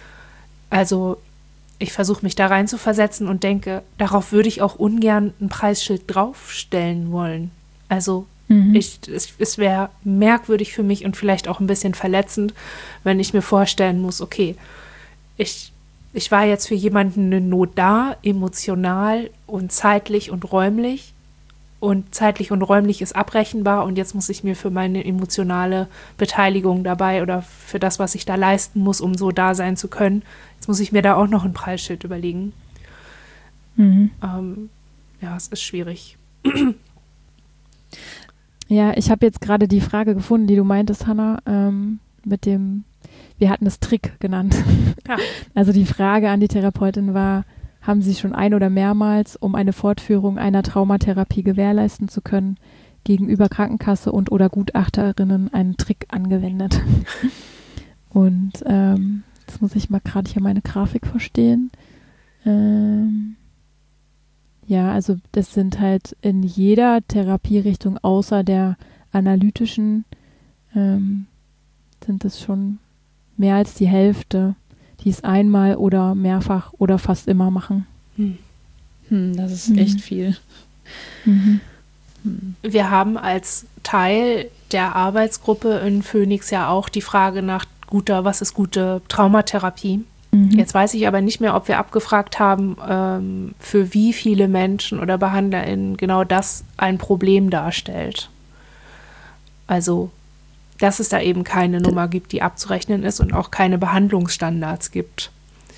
S1: also ich versuche mich da rein zu versetzen und denke, darauf würde ich auch ungern ein Preisschild draufstellen wollen. Also mhm. ich, es, es wäre merkwürdig für mich und vielleicht auch ein bisschen verletzend, wenn ich mir vorstellen muss, okay, ich, ich war jetzt für jemanden eine Not da, emotional und zeitlich und räumlich und zeitlich und räumlich ist abrechenbar und jetzt muss ich mir für meine emotionale Beteiligung dabei oder für das, was ich da leisten muss, um so da sein zu können, jetzt muss ich mir da auch noch ein Preisschild überlegen. Mhm. Ähm, ja, es ist schwierig.
S2: Ja, ich habe jetzt gerade die Frage gefunden, die du meintest, Hannah, ähm, mit dem, wir hatten es Trick genannt. Ja. Also die Frage an die Therapeutin war, haben Sie schon ein- oder mehrmals, um eine Fortführung einer Traumatherapie gewährleisten zu können, gegenüber Krankenkasse und oder Gutachterinnen einen Trick angewendet? Und ähm, jetzt muss ich mal gerade hier meine Grafik verstehen. Ähm, Ja, also das sind halt in jeder Therapierichtung außer der analytischen ähm, sind es schon mehr als die Hälfte, die es einmal oder mehrfach oder fast immer machen.
S3: Hm. Hm, das ist mhm. echt viel.
S2: Mhm.
S1: Hm. Wir haben als Teil der Arbeitsgruppe in Phoenix ja auch die Frage nach guter, was ist gute Traumatherapie? Jetzt weiß ich aber nicht mehr, ob wir abgefragt haben, ähm, für wie viele Menschen oder BehandlerInnen genau das ein Problem darstellt. Also, dass es da eben keine Nummer gibt, die abzurechnen ist und auch keine Behandlungsstandards gibt.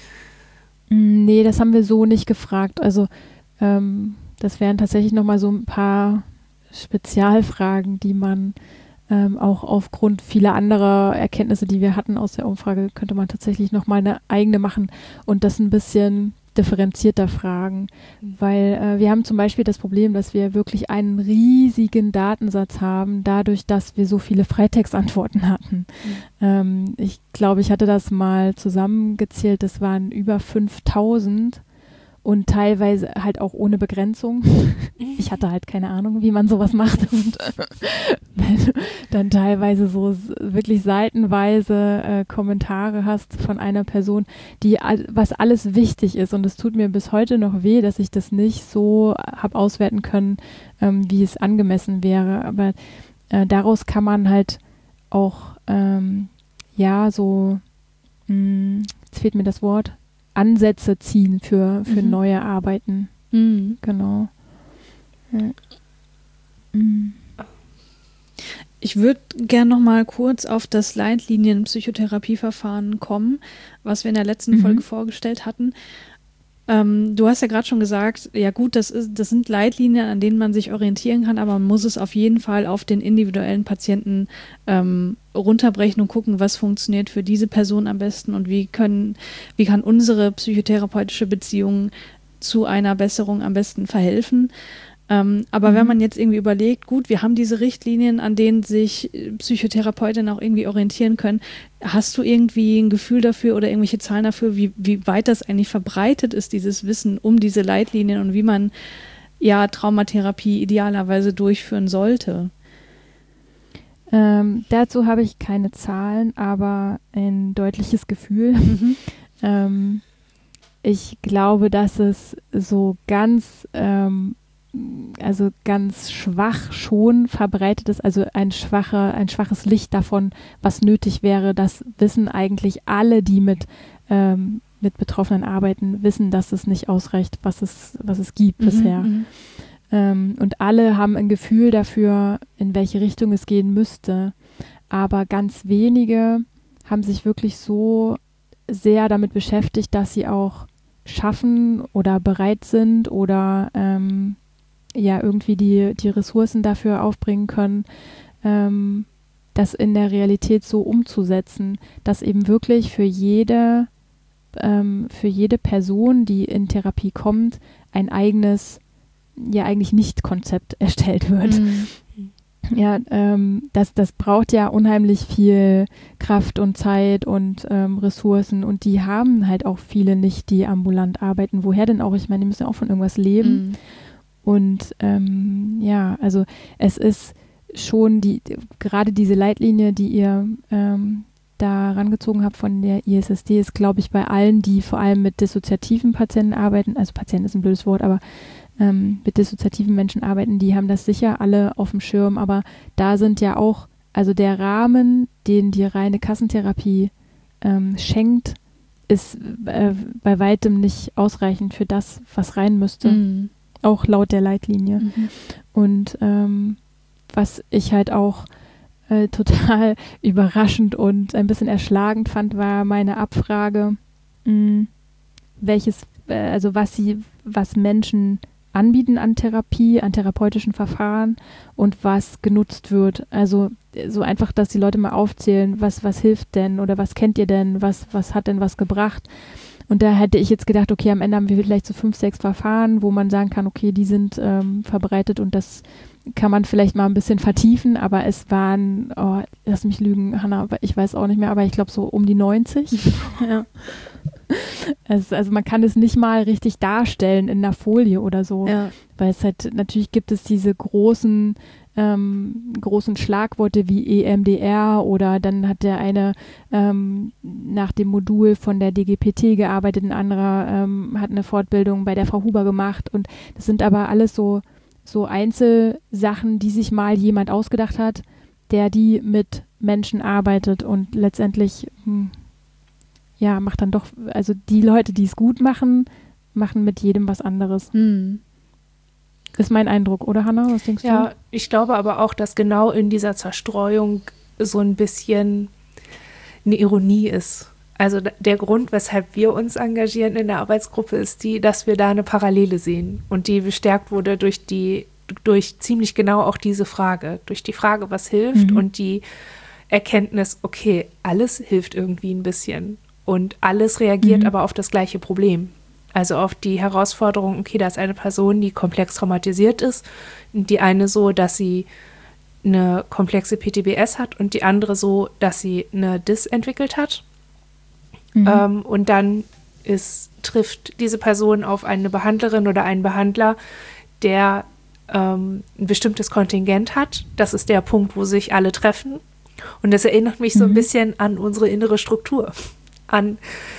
S2: Nee, das haben wir so nicht gefragt. Also, ähm, das wären tatsächlich nochmal so ein paar Spezialfragen, die man Ähm, auch aufgrund vieler anderer Erkenntnisse, die wir hatten aus der Umfrage, könnte man tatsächlich nochmal eine eigene machen und das ein bisschen differenzierter fragen. Mhm. Weil äh, wir haben zum Beispiel das Problem, dass wir wirklich einen riesigen Datensatz haben, dadurch, dass wir so viele Freitextantworten hatten. Mhm. Ähm, ich glaube, ich hatte das mal zusammengezählt, das waren über fünftausend. Und teilweise halt auch ohne Begrenzung. Ich hatte halt keine Ahnung, wie man sowas macht. Und wenn du dann teilweise so wirklich seitenweise äh, Kommentare hast von einer Person, die was alles wichtig ist. Und es tut mir bis heute noch weh, dass ich das nicht so habe auswerten können, ähm, wie es angemessen wäre. Aber äh, daraus kann man halt auch, ähm, ja, so, mh, jetzt fehlt mir das Wort, Ansätze ziehen für, für mhm. neue Arbeiten. Mhm. Genau. Ja. Mhm.
S3: Ich würde gerne noch mal kurz auf das Leitlinien-Psychotherapieverfahren kommen, was wir in der letzten mhm. Folge vorgestellt hatten. Ähm, du hast ja gerade schon gesagt, ja gut, das, ist, das sind Leitlinien, an denen man sich orientieren kann, aber man muss es auf jeden Fall auf den individuellen Patienten ähm, runterbrechen und gucken, was funktioniert für diese Person am besten und wie können, wie kann unsere psychotherapeutische Beziehung zu einer Besserung am besten verhelfen. Ähm, aber mhm. wenn man jetzt irgendwie überlegt, gut, wir haben diese Richtlinien, an denen sich Psychotherapeutinnen auch irgendwie orientieren können, hast du irgendwie ein Gefühl dafür oder irgendwelche Zahlen dafür, wie, wie weit das eigentlich verbreitet ist, dieses Wissen um diese Leitlinien und wie man ja Traumatherapie idealerweise durchführen sollte?
S2: Ähm, dazu habe ich keine Zahlen, aber ein deutliches Gefühl. Mhm. ähm, ich glaube, dass es so ganz ähm, also ganz schwach schon verbreitet ist, also ein schwacher, ein schwaches Licht davon, was nötig wäre. Das wissen eigentlich alle, die mit, ähm, mit Betroffenen arbeiten, wissen, dass es nicht ausreicht, was es, was es gibt mhm, bisher. Mhm. Ähm, und alle haben ein Gefühl dafür, in welche Richtung es gehen müsste. Aber ganz wenige haben sich wirklich so sehr damit beschäftigt, dass sie auch schaffen oder bereit sind oder ähm, ja irgendwie die, die Ressourcen dafür aufbringen können, ähm, das in der Realität so umzusetzen, dass eben wirklich für jede, ähm, für jede Person, die in Therapie kommt, ein eigenes, ja eigentlich Nicht-Konzept erstellt wird. Mhm. Ja, ähm, das, das braucht ja unheimlich viel Kraft und Zeit und ähm, Ressourcen und die haben halt auch viele nicht, die ambulant arbeiten. Woher denn auch? Ich meine, die müssen ja auch von irgendwas leben. Mhm. Und ähm, ja, also es ist schon die, gerade diese Leitlinie, die ihr ähm, da rangezogen habt von der I S S D, ist, glaube ich, bei allen, die vor allem mit dissoziativen Patienten arbeiten, also Patient ist ein blödes Wort, aber ähm, mit dissoziativen Menschen arbeiten, die haben das sicher alle auf dem Schirm, aber da sind ja auch, also der Rahmen, den die reine Kassentherapie ähm, schenkt, ist äh, bei weitem nicht ausreichend für das, was rein müsste. Mhm. Auch laut der Leitlinie. Mhm. Und ähm, was ich halt auch äh, total überraschend und ein bisschen erschlagend fand, war meine Abfrage, mh, welches, äh, also was sie, was Menschen anbieten an Therapie, an therapeutischen Verfahren und was genutzt wird. Also so einfach, dass die Leute mal aufzählen, was, was hilft denn oder was kennt ihr denn, was, was hat denn was gebracht. Und da hätte ich jetzt gedacht, okay, am Ende haben wir vielleicht so fünf, sechs Verfahren, wo man sagen kann, okay, die sind ähm, verbreitet und das kann man vielleicht mal ein bisschen vertiefen, aber es waren, oh, lass mich lügen, Hannah, ich weiß auch nicht mehr, aber ich glaube so um die neunzig. Ja. Es, also man kann es nicht mal richtig darstellen in einer Folie oder so, ja. Weil es halt, natürlich gibt es diese großen Ähm, großen Schlagworte wie E M D R oder dann hat der eine ähm, nach dem Modul von der D G P T gearbeitet, ein anderer ähm, hat eine Fortbildung bei der Frau Huber gemacht und das sind aber alles so, so Einzelsachen, die sich mal jemand ausgedacht hat, der die mit Menschen arbeitet und letztendlich hm, ja, macht dann doch, also die Leute, die es gut machen, machen mit jedem was anderes. Hm. Ist mein Eindruck, oder Hannah? Was denkst du?
S1: Ja, ich glaube aber auch, dass genau in dieser Zerstreuung so ein bisschen eine Ironie ist. Also der Grund, weshalb wir uns engagieren in der Arbeitsgruppe, ist die, dass wir da eine Parallele sehen und die bestärkt wurde durch die, durch ziemlich genau auch diese Frage, durch die Frage, was hilft mhm. und die Erkenntnis, okay, alles hilft irgendwie ein bisschen und alles reagiert mhm. aber auf das gleiche Problem. Also auf die Herausforderung, okay, da ist eine Person, die komplex traumatisiert ist, die eine so, dass sie eine komplexe P T B S hat und die andere so, dass sie eine D I S entwickelt hat. Mhm. Ähm, und dann ist, trifft diese Person auf eine Behandlerin oder einen Behandler, der ähm, ein bestimmtes Kontingent hat. Das ist der Punkt, wo sich alle treffen. Und das erinnert mich mhm. so ein bisschen an unsere innere Struktur, an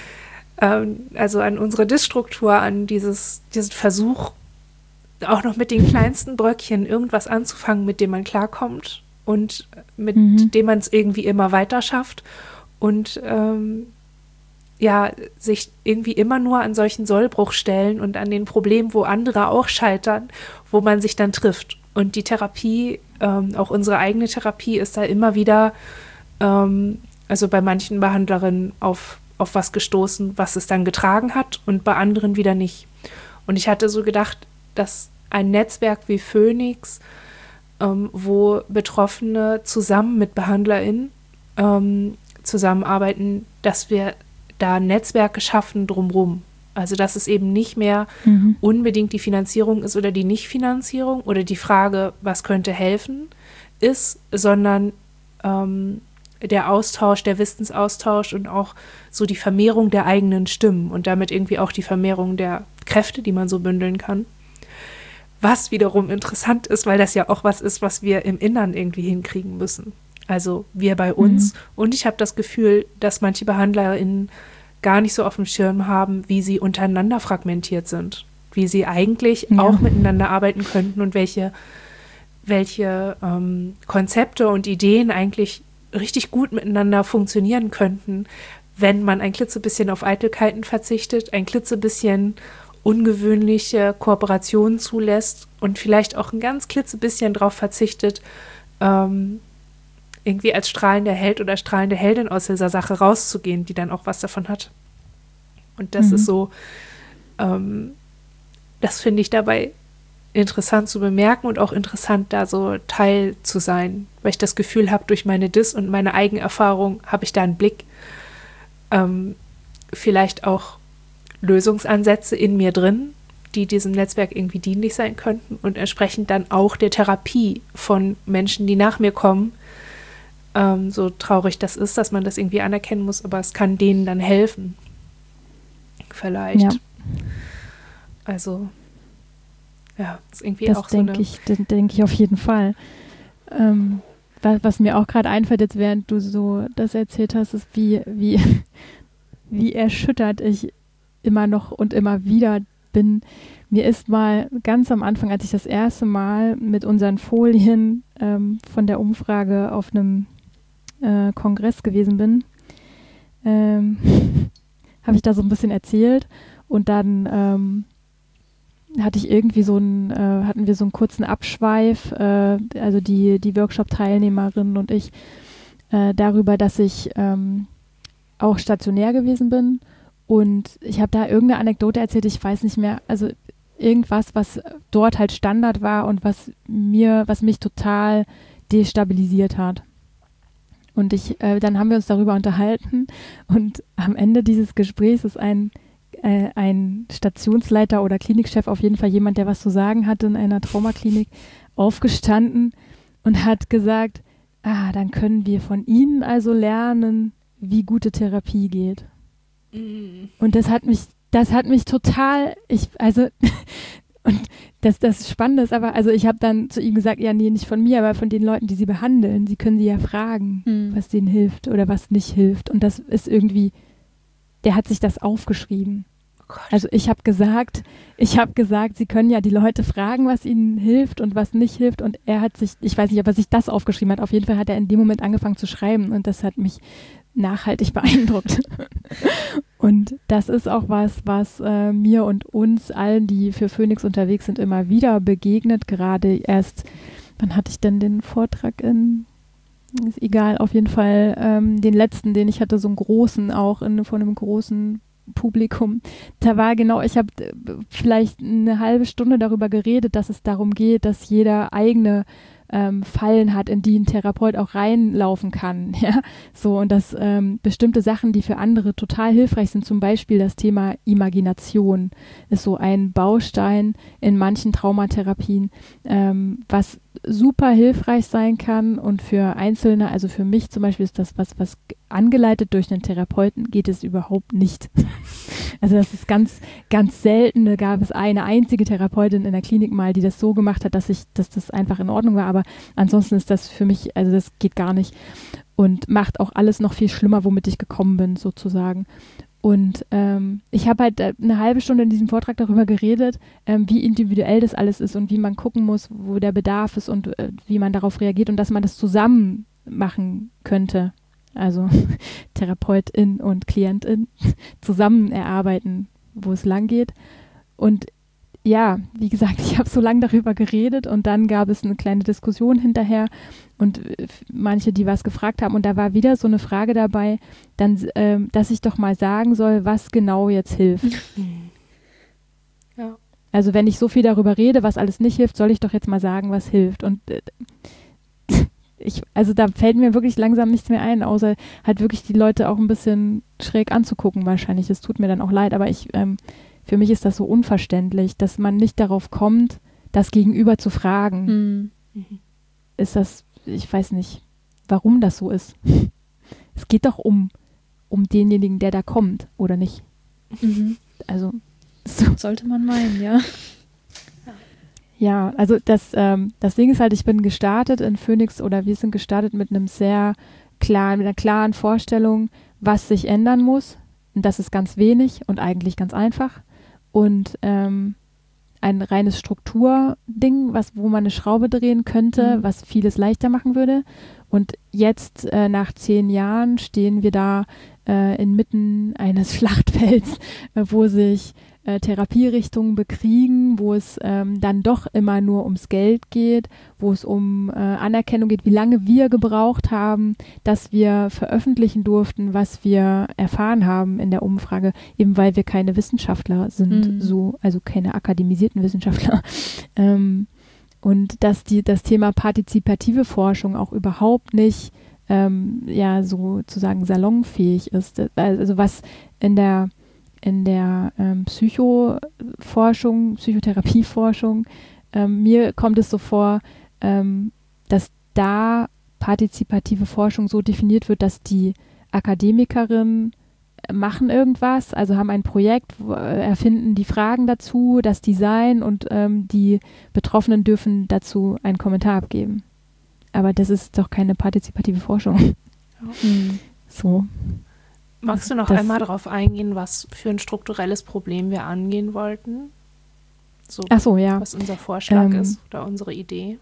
S1: also an unsere D I S-Struktur, an dieses, diesen Versuch, auch noch mit den kleinsten Bröckchen irgendwas anzufangen, mit dem man klarkommt und mit mhm. dem man es irgendwie immer weiter schafft und ähm, ja, sich irgendwie immer nur an solchen Sollbruchstellen und an den Problemen, wo andere auch scheitern, wo man sich dann trifft. Und die Therapie, ähm, auch unsere eigene Therapie, ist da immer wieder, ähm, also bei manchen Behandlerinnen auf, auf was gestoßen, was es dann getragen hat und bei anderen wieder nicht. Und ich hatte so gedacht, dass ein Netzwerk wie Phoenix, ähm, wo Betroffene zusammen mit BehandlerInnen ähm, zusammenarbeiten, dass wir da Netzwerke schaffen drumherum. Also dass es eben nicht mehr mhm. unbedingt die Finanzierung ist oder die Nichtfinanzierung oder die Frage, was könnte helfen, ist, sondern ähm, der Austausch, der Wissensaustausch und auch so die Vermehrung der eigenen Stimmen und damit irgendwie auch die Vermehrung der Kräfte, die man so bündeln kann. Was wiederum interessant ist, weil das ja auch was ist, was wir im Innern irgendwie hinkriegen müssen. Also wir bei uns. Mhm. Und ich habe das Gefühl, dass manche BehandlerInnen gar nicht so auf dem Schirm haben, wie sie untereinander fragmentiert sind. Wie sie eigentlich ja. auch miteinander arbeiten könnten und welche, welche ähm, Konzepte und Ideen eigentlich richtig gut miteinander funktionieren könnten, wenn man ein klitzebisschen auf Eitelkeiten verzichtet, ein klitzebisschen ungewöhnliche Kooperationen zulässt und vielleicht auch ein ganz klitzebisschen darauf verzichtet, ähm, irgendwie als strahlender Held oder strahlende Heldin aus dieser Sache rauszugehen, die dann auch was davon hat. Und das mhm. ist so, ähm, das finde ich dabei interessant zu bemerken und auch interessant, da so Teil zu sein, weil ich das Gefühl habe, durch meine Dis- und meine Eigenerfahrung habe ich da einen Blick, ähm, vielleicht auch Lösungsansätze in mir drin, die diesem Netzwerk irgendwie dienlich sein könnten und entsprechend dann auch der Therapie von Menschen, die nach mir kommen, ähm, so traurig das ist, dass man das irgendwie anerkennen muss, aber es kann denen dann helfen. Vielleicht.
S2: Ja.
S1: Also ja, ist irgendwie
S2: das
S1: auch so eine...
S2: Ich, das denke ich auf jeden Fall. Ähm, was, was mir auch gerade einfällt, jetzt während du so das erzählt hast, ist, wie, wie, wie erschüttert ich immer noch und immer wieder bin. Mir ist mal ganz am Anfang, als ich das erste Mal mit unseren Folien ähm, von der Umfrage auf einem äh, Kongress gewesen bin, ähm, habe ich da so ein bisschen erzählt und dann ähm, hatte ich irgendwie so einen, äh, hatten wir so einen kurzen Abschweif, äh, also die, die Workshop-Teilnehmerinnen und ich, äh, darüber, dass ich ähm, auch stationär gewesen bin. Und ich habe da irgendeine Anekdote erzählt, ich weiß nicht mehr, also irgendwas, was dort halt Standard war und was mir, was mich total destabilisiert hat. Und ich, äh, dann haben wir uns darüber unterhalten und am Ende dieses Gesprächs ist ein, äh, ein Stationsleiter oder Klinikchef, auf jeden Fall jemand, der was zu sagen hatte in einer Traumaklinik, aufgestanden und hat gesagt, ah, dann können wir von Ihnen also lernen, wie gute Therapie geht. Und das hat mich, das hat mich total, ich, also, und das, das Spannende ist aber, also ich habe dann zu ihm gesagt, ja, nee, nicht von mir, aber von den Leuten, die sie behandeln. Sie können sie ja fragen, mhm. was denen hilft oder was nicht hilft. Und das ist irgendwie, der hat sich das aufgeschrieben. Oh also ich habe gesagt, ich habe gesagt, sie können ja die Leute fragen, was ihnen hilft und was nicht hilft. Und er hat sich, ich weiß nicht, ob er sich das aufgeschrieben hat. Auf jeden Fall hat er in dem Moment angefangen zu schreiben und das hat mich nachhaltig beeindruckt. Und das ist auch was, was äh, mir und uns allen, die für Phoenix unterwegs sind, immer wieder begegnet. Gerade erst, wann hatte ich denn den Vortrag in, ist egal, auf jeden Fall ähm, den letzten, den ich hatte, so einen großen auch, in, von einem großen Publikum. Da war genau, ich habe äh, vielleicht eine halbe Stunde darüber geredet, dass es darum geht, dass jeder eigene Ähm, Fallen hat, in die ein Therapeut auch reinlaufen kann, ja, so und dass ähm, bestimmte Sachen, die für andere total hilfreich sind, zum Beispiel das Thema Imagination, ist so ein Baustein in manchen Traumatherapien, ähm, was super hilfreich sein kann und für Einzelne, also für mich zum Beispiel ist das was, was angeleitet durch einen Therapeuten geht es überhaupt nicht. Also das ist ganz, ganz selten. Da gab es eine einzige Therapeutin in der Klinik mal, die das so gemacht hat, dass ich, dass das einfach in Ordnung war, aber ansonsten ist das für mich, also das geht gar nicht und macht auch alles noch viel schlimmer, womit ich gekommen bin, sozusagen. Und ähm, ich habe halt eine halbe Stunde in diesem Vortrag darüber geredet, ähm, wie individuell das alles ist und wie man gucken muss, wo der Bedarf ist und äh, wie man darauf reagiert und dass man das zusammen machen könnte. Also Therapeutin und Klientin zusammen erarbeiten, wo es lang geht. Und ja, wie gesagt, ich habe so lange darüber geredet und dann gab es eine kleine Diskussion hinterher und äh, manche, die was gefragt haben und da war wieder so eine Frage dabei, dann, äh, dass ich doch mal sagen soll, was genau jetzt hilft.
S1: Ja.
S2: Also wenn ich so viel darüber rede, was alles nicht hilft, soll ich doch jetzt mal sagen, was hilft. Und äh, ich, also da fällt mir wirklich langsam nichts mehr ein, außer halt wirklich die Leute auch ein bisschen schräg anzugucken wahrscheinlich. Es tut mir dann auch leid, aber ich ähm, für mich ist das so unverständlich, dass man nicht darauf kommt, das Gegenüber zu fragen.
S3: Mhm.
S2: Ist das, ich weiß nicht, warum das so ist. Es geht doch um, um denjenigen, der da kommt, oder nicht?
S3: Mhm.
S2: Also so.
S3: Sollte man meinen, ja.
S2: Ja, also das, ähm, das Ding ist halt, ich bin gestartet in Phoenix oder wir sind gestartet mit einem sehr klaren, mit einer klaren Vorstellung, was sich ändern muss. Und das ist ganz wenig und eigentlich ganz einfach. Und ähm, ein reines Strukturding, was, wo man eine Schraube drehen könnte,
S3: Mhm.
S2: was vieles leichter machen würde. Und jetzt, äh, nach zehn Jahren, stehen wir da äh, inmitten eines Schlachtfelds, äh, wo sich äh, Therapierichtungen bekriegen, wo es ähm, dann doch immer nur ums Geld geht, wo es um äh, Anerkennung geht, wie lange wir gebraucht haben, dass wir veröffentlichen durften, was wir erfahren haben in der Umfrage, eben weil wir keine Wissenschaftler sind,
S3: Mhm.
S2: so, also keine akademisierten Wissenschaftler. ähm, und dass die, das Thema partizipative Forschung auch überhaupt nicht ähm, ja, sozusagen salonfähig ist. Also was in der in der ähm, Psychoforschung, Psychotherapieforschung, ähm, mir kommt es so vor, ähm, dass da partizipative Forschung so definiert wird, dass die Akademikerinnen machen irgendwas, also haben ein Projekt, wo, äh, erfinden die Fragen dazu, das Design und ähm, die Betroffenen dürfen dazu einen Kommentar abgeben. Aber das ist doch keine partizipative Forschung.
S3: Mhm.
S2: So.
S1: Magst du noch
S2: Das-
S1: einmal darauf eingehen, was für ein strukturelles Problem wir angehen wollten? So,
S2: Ach so, ja.
S1: was unser Vorschlag
S2: Ähm,
S1: ist oder unsere Idee.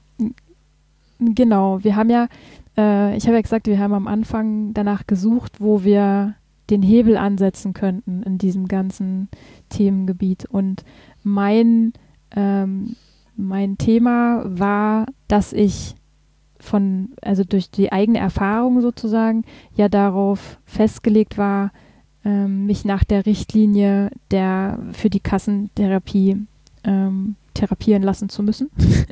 S2: Genau, wir haben ja, äh, ich habe ja gesagt, wir haben am Anfang danach gesucht, wo wir den Hebel ansetzen könnten in diesem ganzen Themengebiet. Und mein, ähm, mein Thema war, dass ich von, also durch die eigene Erfahrung sozusagen, ja darauf festgelegt war, ähm, mich nach der Richtlinie der für die Kassentherapie ähm, therapieren lassen zu müssen.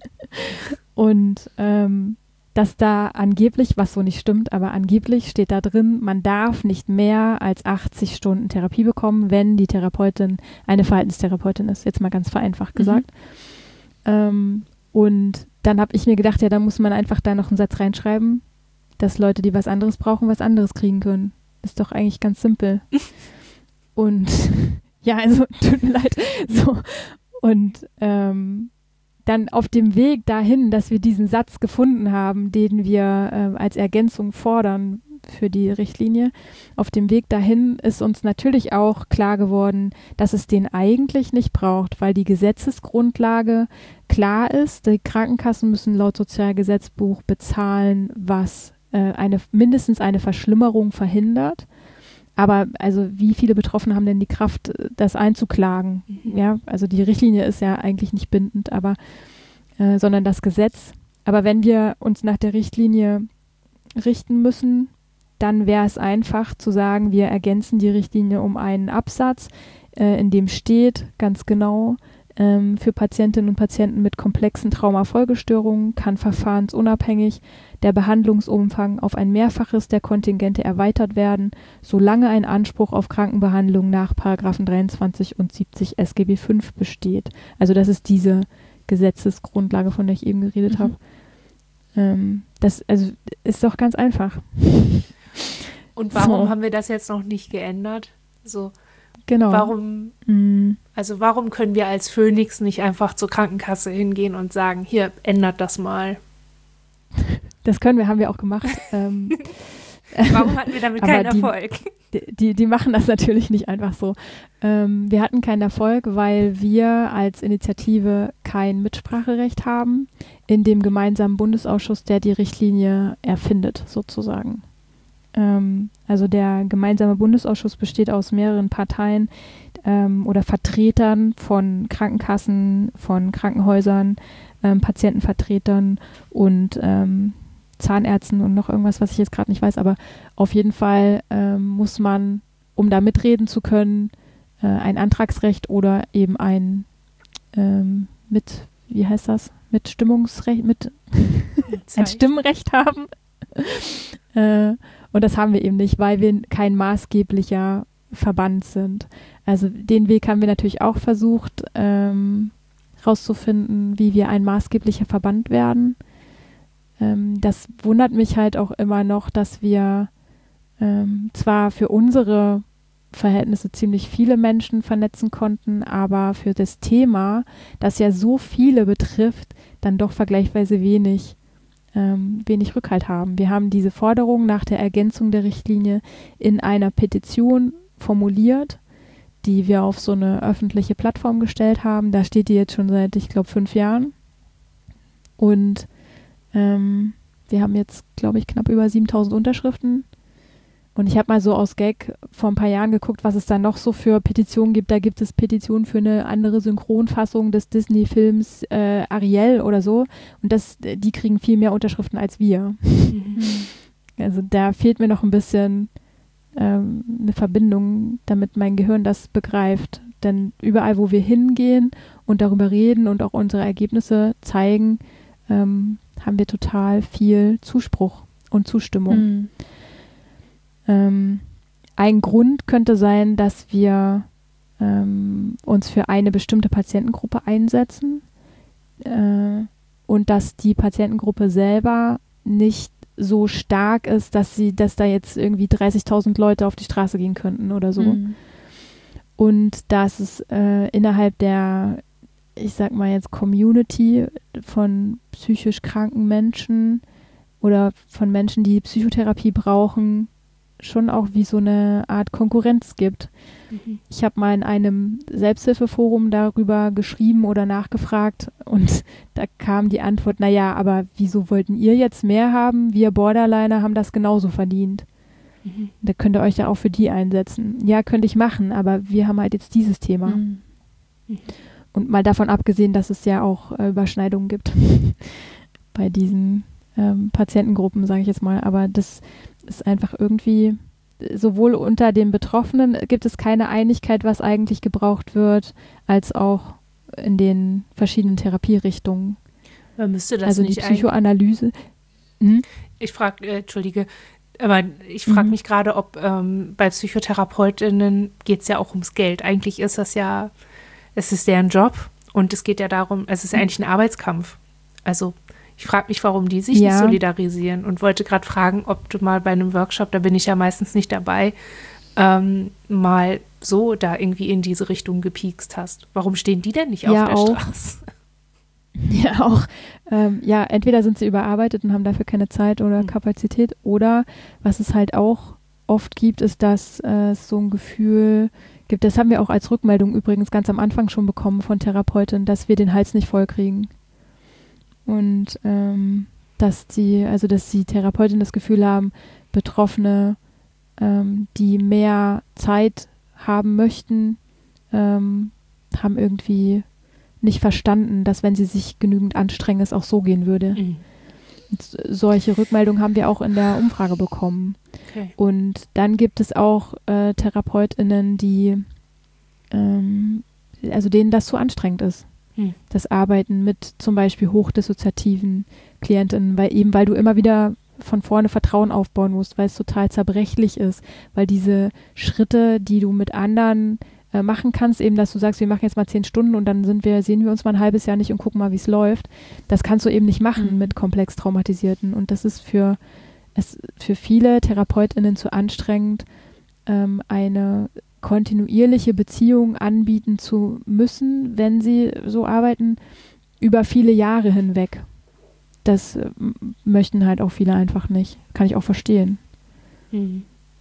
S2: Und ähm, dass da angeblich, was so nicht stimmt, aber angeblich steht da drin, man darf nicht mehr als achtzig Stunden Therapie bekommen, wenn die Therapeutin eine Verhaltenstherapeutin ist, jetzt mal ganz vereinfacht gesagt. Mhm. Ähm, und dann habe ich mir gedacht, ja, da muss man einfach da noch einen Satz reinschreiben, dass Leute, die was anderes brauchen, was anderes kriegen können. Ist doch eigentlich ganz simpel. Und ja, also tut mir leid. So. Und ähm, dann auf dem Weg dahin, dass wir diesen Satz gefunden haben, den wir äh, als Ergänzung fordern für die Richtlinie, auf dem Weg dahin ist uns natürlich auch klar geworden, dass es den eigentlich nicht braucht, weil die Gesetzesgrundlage klar ist. Die Krankenkassen müssen laut Sozialgesetzbuch bezahlen, was äh, eine, mindestens eine Verschlimmerung verhindert. Aber also wie viele Betroffene haben denn die Kraft, das einzuklagen? Mhm. Ja, also die Richtlinie ist ja eigentlich nicht bindend, aber äh, sondern das Gesetz. Aber wenn wir uns nach der Richtlinie richten müssen, dann wäre es einfach zu sagen, wir ergänzen die Richtlinie um einen Absatz, äh, in dem steht ganz genau, ähm, für Patientinnen und Patienten mit komplexen Traumafolgestörungen kann verfahrensunabhängig der Behandlungsumfang auf ein Mehrfaches der Kontingente erweitert werden, solange ein Anspruch auf Krankenbehandlung nach Paragraphen dreiundzwanzig und siebzig S G B fünf besteht. Also das ist diese Gesetzesgrundlage, von der ich eben geredet mhm. habe. Ähm, das also ist doch ganz einfach.
S1: Und warum
S2: so.
S1: haben wir das jetzt noch nicht geändert? So,
S2: genau.
S1: Warum,
S2: mm.
S1: also warum können wir als Phoenix nicht einfach zur Krankenkasse hingehen und sagen, hier, ändert das mal?
S2: Das können wir, haben wir auch gemacht. ähm,
S1: Warum hatten wir damit keinen
S2: die,
S1: Erfolg?
S2: Die, die, die machen das natürlich nicht einfach so. Ähm, wir hatten keinen Erfolg, weil wir als Initiative kein Mitspracherecht haben in dem gemeinsamen Bundesausschuss, der die Richtlinie erfindet, sozusagen. Ähm, also der gemeinsame Bundesausschuss besteht aus mehreren Parteien. ähm, oder Vertretern von Krankenkassen, von Krankenhäusern, ähm, Patientenvertretern und ähm, Zahnärzten und noch irgendwas, was ich jetzt gerade nicht weiß, aber auf jeden Fall ähm, muss man, um da mitreden zu können, äh, ein Antragsrecht oder eben ein ähm, mit, wie heißt das, mit Stimmungsrecht, mit ein Stimmrecht haben. äh, und das haben wir eben nicht, weil wir kein maßgeblicher Verband sind. Also den Weg haben wir natürlich auch versucht, ähm, rauszufinden, wie wir ein maßgeblicher Verband werden. Ähm, das wundert mich halt auch immer noch, dass wir ähm, zwar für unsere Verhältnisse ziemlich viele Menschen vernetzen konnten, aber für das Thema, das ja so viele betrifft, dann doch vergleichsweise wenig, ähm, wenig Rückhalt haben. Wir haben diese Forderung nach der Ergänzung der Richtlinie in einer Petition formuliert, die wir auf so eine öffentliche Plattform gestellt haben. Da steht die jetzt schon seit, ich glaube, fünf Jahren. Und ähm, wir haben jetzt, glaube ich, knapp über siebentausend Unterschriften. Und ich habe mal so aus Gag vor ein paar Jahren geguckt, was es da noch so für Petitionen gibt. Da gibt es Petitionen für eine andere Synchronfassung des Disney-Films äh, Ariel oder so. Und das, die kriegen viel mehr Unterschriften als wir. Mhm. Also da fehlt mir noch ein bisschen ähm, eine Verbindung, damit mein Gehirn das begreift. Denn überall, wo wir hingehen und darüber reden und auch unsere Ergebnisse zeigen, ähm, haben wir total viel Zuspruch und Zustimmung. Mhm. Ähm, ein Grund könnte sein, dass wir ähm, uns für eine bestimmte Patientengruppe einsetzen äh, und dass die Patientengruppe selber nicht so stark ist, dass sie, dass da jetzt irgendwie dreißigtausend Leute auf die Straße gehen könnten oder so. Mhm. Und dass es äh, innerhalb der, ich sag mal jetzt Community von psychisch kranken Menschen oder von Menschen, die Psychotherapie brauchen, schon auch wie so eine Art Konkurrenz gibt. Mhm. Ich habe mal in einem Selbsthilfeforum darüber geschrieben oder nachgefragt und da kam die Antwort, naja, aber wieso wollten ihr jetzt mehr haben? Wir Borderliner haben das genauso verdient. Mhm. Da könnt ihr euch ja auch für die einsetzen. Ja, könnte ich machen, aber wir haben halt jetzt dieses Thema. Mhm. Mhm. Und mal davon abgesehen, dass es ja auch äh, Überschneidungen gibt bei diesen ähm, Patientengruppen, sage ich jetzt mal, aber das ist einfach irgendwie, sowohl unter den Betroffenen gibt es keine Einigkeit, was eigentlich gebraucht wird, als auch in den verschiedenen Therapierichtungen.
S1: Man müsste das
S2: also
S1: nicht
S2: die Psychoanalyse. Hm?
S1: Ich frage, äh, Entschuldige, aber ich frage mhm. mich gerade, ob ähm, bei PsychotherapeutInnen geht es ja auch ums Geld. Eigentlich ist das ja, es ist deren Job und es geht ja darum, es ist ja eigentlich ein Arbeitskampf. Also ich frage mich, warum die sich ja. nicht solidarisieren und wollte gerade fragen, ob du mal bei einem Workshop, da bin ich ja meistens nicht dabei, ähm, mal so da irgendwie in diese Richtung gepiekst hast. Warum stehen die denn nicht ja, auf der auch. Straße?
S2: Ja, auch. Ähm, ja, entweder sind sie überarbeitet und haben dafür keine Zeit oder mhm. Kapazität oder was es halt auch oft gibt, ist, dass äh, es so ein Gefühl gibt, das haben wir auch als Rückmeldung übrigens ganz am Anfang schon bekommen von Therapeutinnen, dass wir den Hals nicht voll kriegen. Und ähm, dass die, also dass die Therapeutinnen das Gefühl haben, Betroffene, ähm, die mehr Zeit haben möchten, ähm, haben irgendwie nicht verstanden, dass wenn sie sich genügend anstrengen, es auch so gehen würde. Mhm. Und solche Rückmeldungen haben wir auch in der Umfrage bekommen. Okay. Und dann gibt es auch äh, TherapeutInnen, die ähm, also denen das zu anstrengend ist. Das Arbeiten mit zum Beispiel hochdissoziativen Klientinnen, weil eben, weil du immer wieder von vorne Vertrauen aufbauen musst, weil es total zerbrechlich ist, weil diese Schritte, die du mit anderen äh, machen kannst, eben, dass du sagst, wir machen jetzt mal zehn Stunden und dann sind wir, sehen wir uns mal ein halbes Jahr nicht und gucken mal, wie es läuft. Das kannst du eben nicht machen mhm. mit komplex Traumatisierten und das ist für, es, für viele TherapeutInnen zu anstrengend, ähm, eine kontinuierliche Beziehung anbieten zu müssen, wenn sie so arbeiten, über viele Jahre hinweg. Das äh, möchten halt auch viele einfach nicht. Kann ich auch verstehen. Mhm.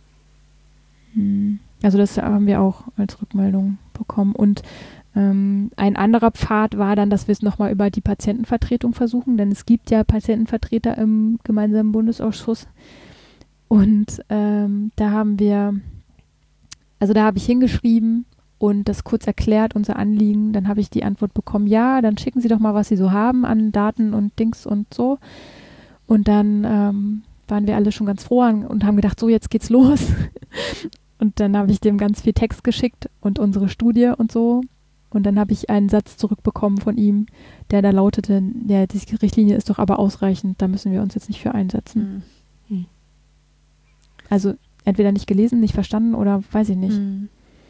S2: Also das haben wir auch als Rückmeldung bekommen. Und ähm, ein anderer Pfad war dann, dass wir es nochmal über die Patientenvertretung versuchen, denn es gibt ja Patientenvertreter im gemeinsamen Bundesausschuss. Und ähm, da haben wir Also da habe ich hingeschrieben und das kurz erklärt, unser Anliegen. Dann habe ich die Antwort bekommen, ja, dann schicken Sie doch mal, was Sie so haben an Daten und Dings und so. Und dann ähm, waren wir alle schon ganz froh und haben gedacht, so, jetzt geht's los. Und dann habe ich dem ganz viel Text geschickt und unsere Studie und so. Und dann habe ich einen Satz zurückbekommen von ihm, der da lautete, ja, die Richtlinie ist doch aber ausreichend, da müssen wir uns jetzt nicht für einsetzen. Mhm. Also entweder nicht gelesen, nicht verstanden oder weiß ich nicht.
S3: Mhm.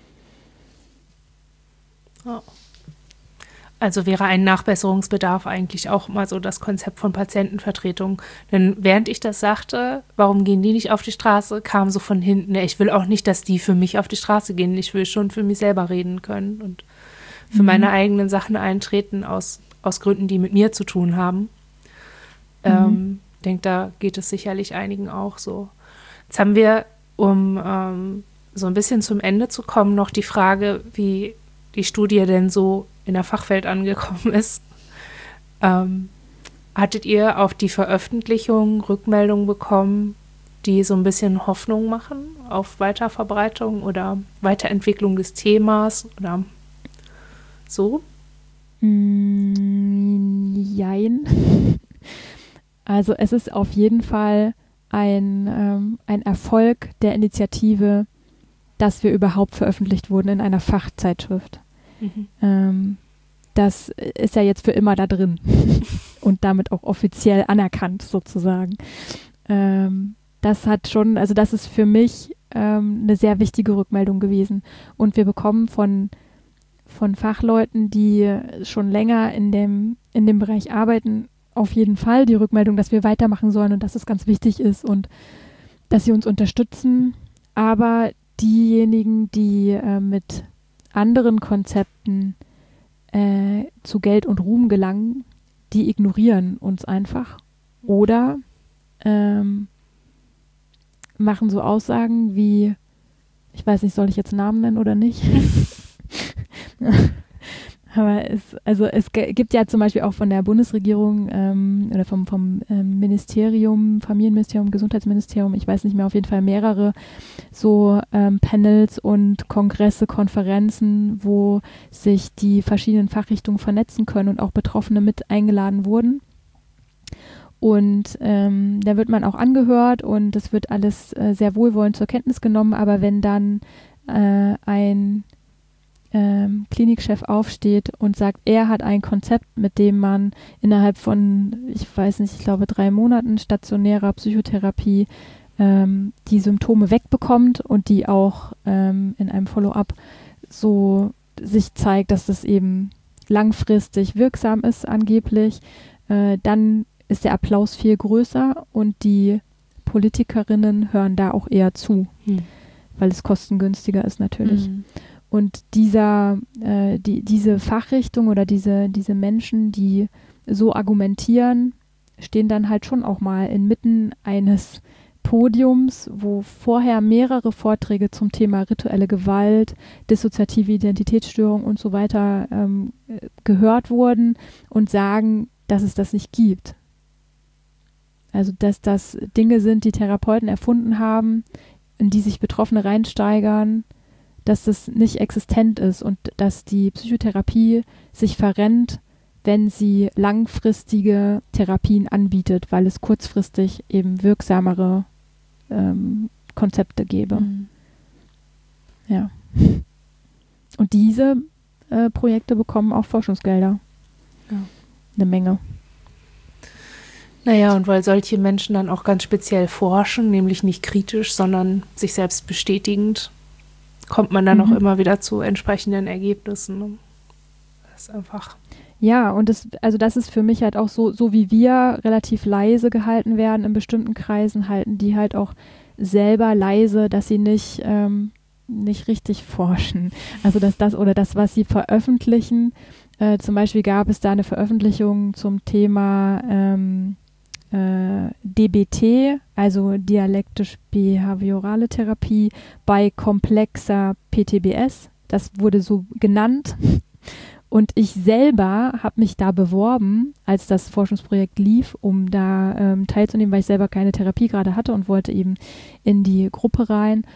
S1: Oh. Also wäre ein Nachbesserungsbedarf eigentlich auch mal so das Konzept von Patientenvertretung. Denn während ich das sagte, warum gehen die nicht auf die Straße, kam so von hinten, ich will auch nicht, dass die für mich auf die Straße gehen. Ich will schon für mich selber reden können und für mhm. meine eigenen Sachen eintreten aus, aus Gründen, die mit mir zu tun haben. Ich mhm. ähm, denke, da geht es sicherlich einigen auch so. Jetzt haben wir, um ähm, so ein bisschen zum Ende zu kommen, noch die Frage, wie die Studie denn so in der Fachwelt angekommen ist. Ähm, hattet ihr auf die Veröffentlichung Rückmeldungen bekommen, die so ein bisschen Hoffnung machen auf Weiterverbreitung oder Weiterentwicklung des Themas oder so?
S2: Mm, jein. Also es ist auf jeden Fall ein, ähm, ein Erfolg der Initiative, dass wir überhaupt veröffentlicht wurden in einer Fachzeitschrift. Mhm. Ähm, das ist ja jetzt für immer da drin und damit auch offiziell anerkannt sozusagen. Ähm, das hat schon, also das ist für mich ähm, eine sehr wichtige Rückmeldung gewesen. Und wir bekommen von, von Fachleuten, die schon länger in dem, in dem Bereich arbeiten, auf jeden Fall die Rückmeldung, dass wir weitermachen sollen und dass es ganz wichtig ist und dass sie uns unterstützen. Aber diejenigen, die äh, mit anderen Konzepten äh, zu Geld und Ruhm gelangen, die ignorieren uns einfach oder ähm, machen so Aussagen wie, ich weiß nicht, soll ich jetzt Namen nennen oder nicht? Aber es, also es g- gibt ja zum Beispiel auch von der Bundesregierung ähm, oder vom, vom ähm, Ministerium, Familienministerium, Gesundheitsministerium, ich weiß nicht mehr, auf jeden Fall mehrere so ähm, Panels und Kongresse, Konferenzen, wo sich die verschiedenen Fachrichtungen vernetzen können und auch Betroffene mit eingeladen wurden. Und ähm, da wird man auch angehört und das wird alles äh, sehr wohlwollend zur Kenntnis genommen, aber wenn dann äh, ein Ähm, Klinikchef aufsteht und sagt, er hat ein Konzept, mit dem man innerhalb von, ich weiß nicht, ich glaube drei Monaten stationärer Psychotherapie ähm, die Symptome wegbekommt und die auch ähm, in einem Follow-up so sich zeigt, dass das eben langfristig wirksam ist angeblich, äh, dann ist der Applaus viel größer und die Politikerinnen hören da auch eher zu, hm. weil es kostengünstiger ist natürlich. Hm. Und dieser, äh, die, diese Fachrichtung oder diese, diese Menschen, die so argumentieren, stehen dann halt schon auch mal inmitten eines Podiums, wo vorher mehrere Vorträge zum Thema rituelle Gewalt, dissoziative Identitätsstörung und so weiter ähm, gehört wurden und sagen, dass es das nicht gibt. Also dass das Dinge sind, die Therapeuten erfunden haben, in die sich Betroffene reinsteigern, dass das nicht existent ist und dass die Psychotherapie sich verrennt, wenn sie langfristige Therapien anbietet, weil es kurzfristig eben wirksamere ähm, Konzepte gäbe. Mhm. Ja. Und diese äh, Projekte bekommen auch Forschungsgelder. Ja. Eine Menge.
S1: Naja, und weil solche Menschen dann auch ganz speziell forschen, nämlich nicht kritisch, sondern sich selbst bestätigend, kommt man dann mhm. auch immer wieder zu entsprechenden Ergebnissen. Das ist einfach...
S2: Ja, und das, also das ist für mich halt auch so, so wie wir relativ leise gehalten werden in bestimmten Kreisen, halten die halt auch selber leise, dass sie nicht, ähm, nicht richtig forschen. Also dass das oder das, was sie veröffentlichen, äh, zum Beispiel gab es da eine Veröffentlichung zum Thema ähm, äh, D B T, also dialektisch-behaviorale Therapie bei komplexer P T B S. Das wurde so genannt. Und ich selber habe mich da beworben, als das Forschungsprojekt lief, um da ähm, teilzunehmen, weil ich selber keine Therapie gerade hatte und wollte eben in die Gruppe rein.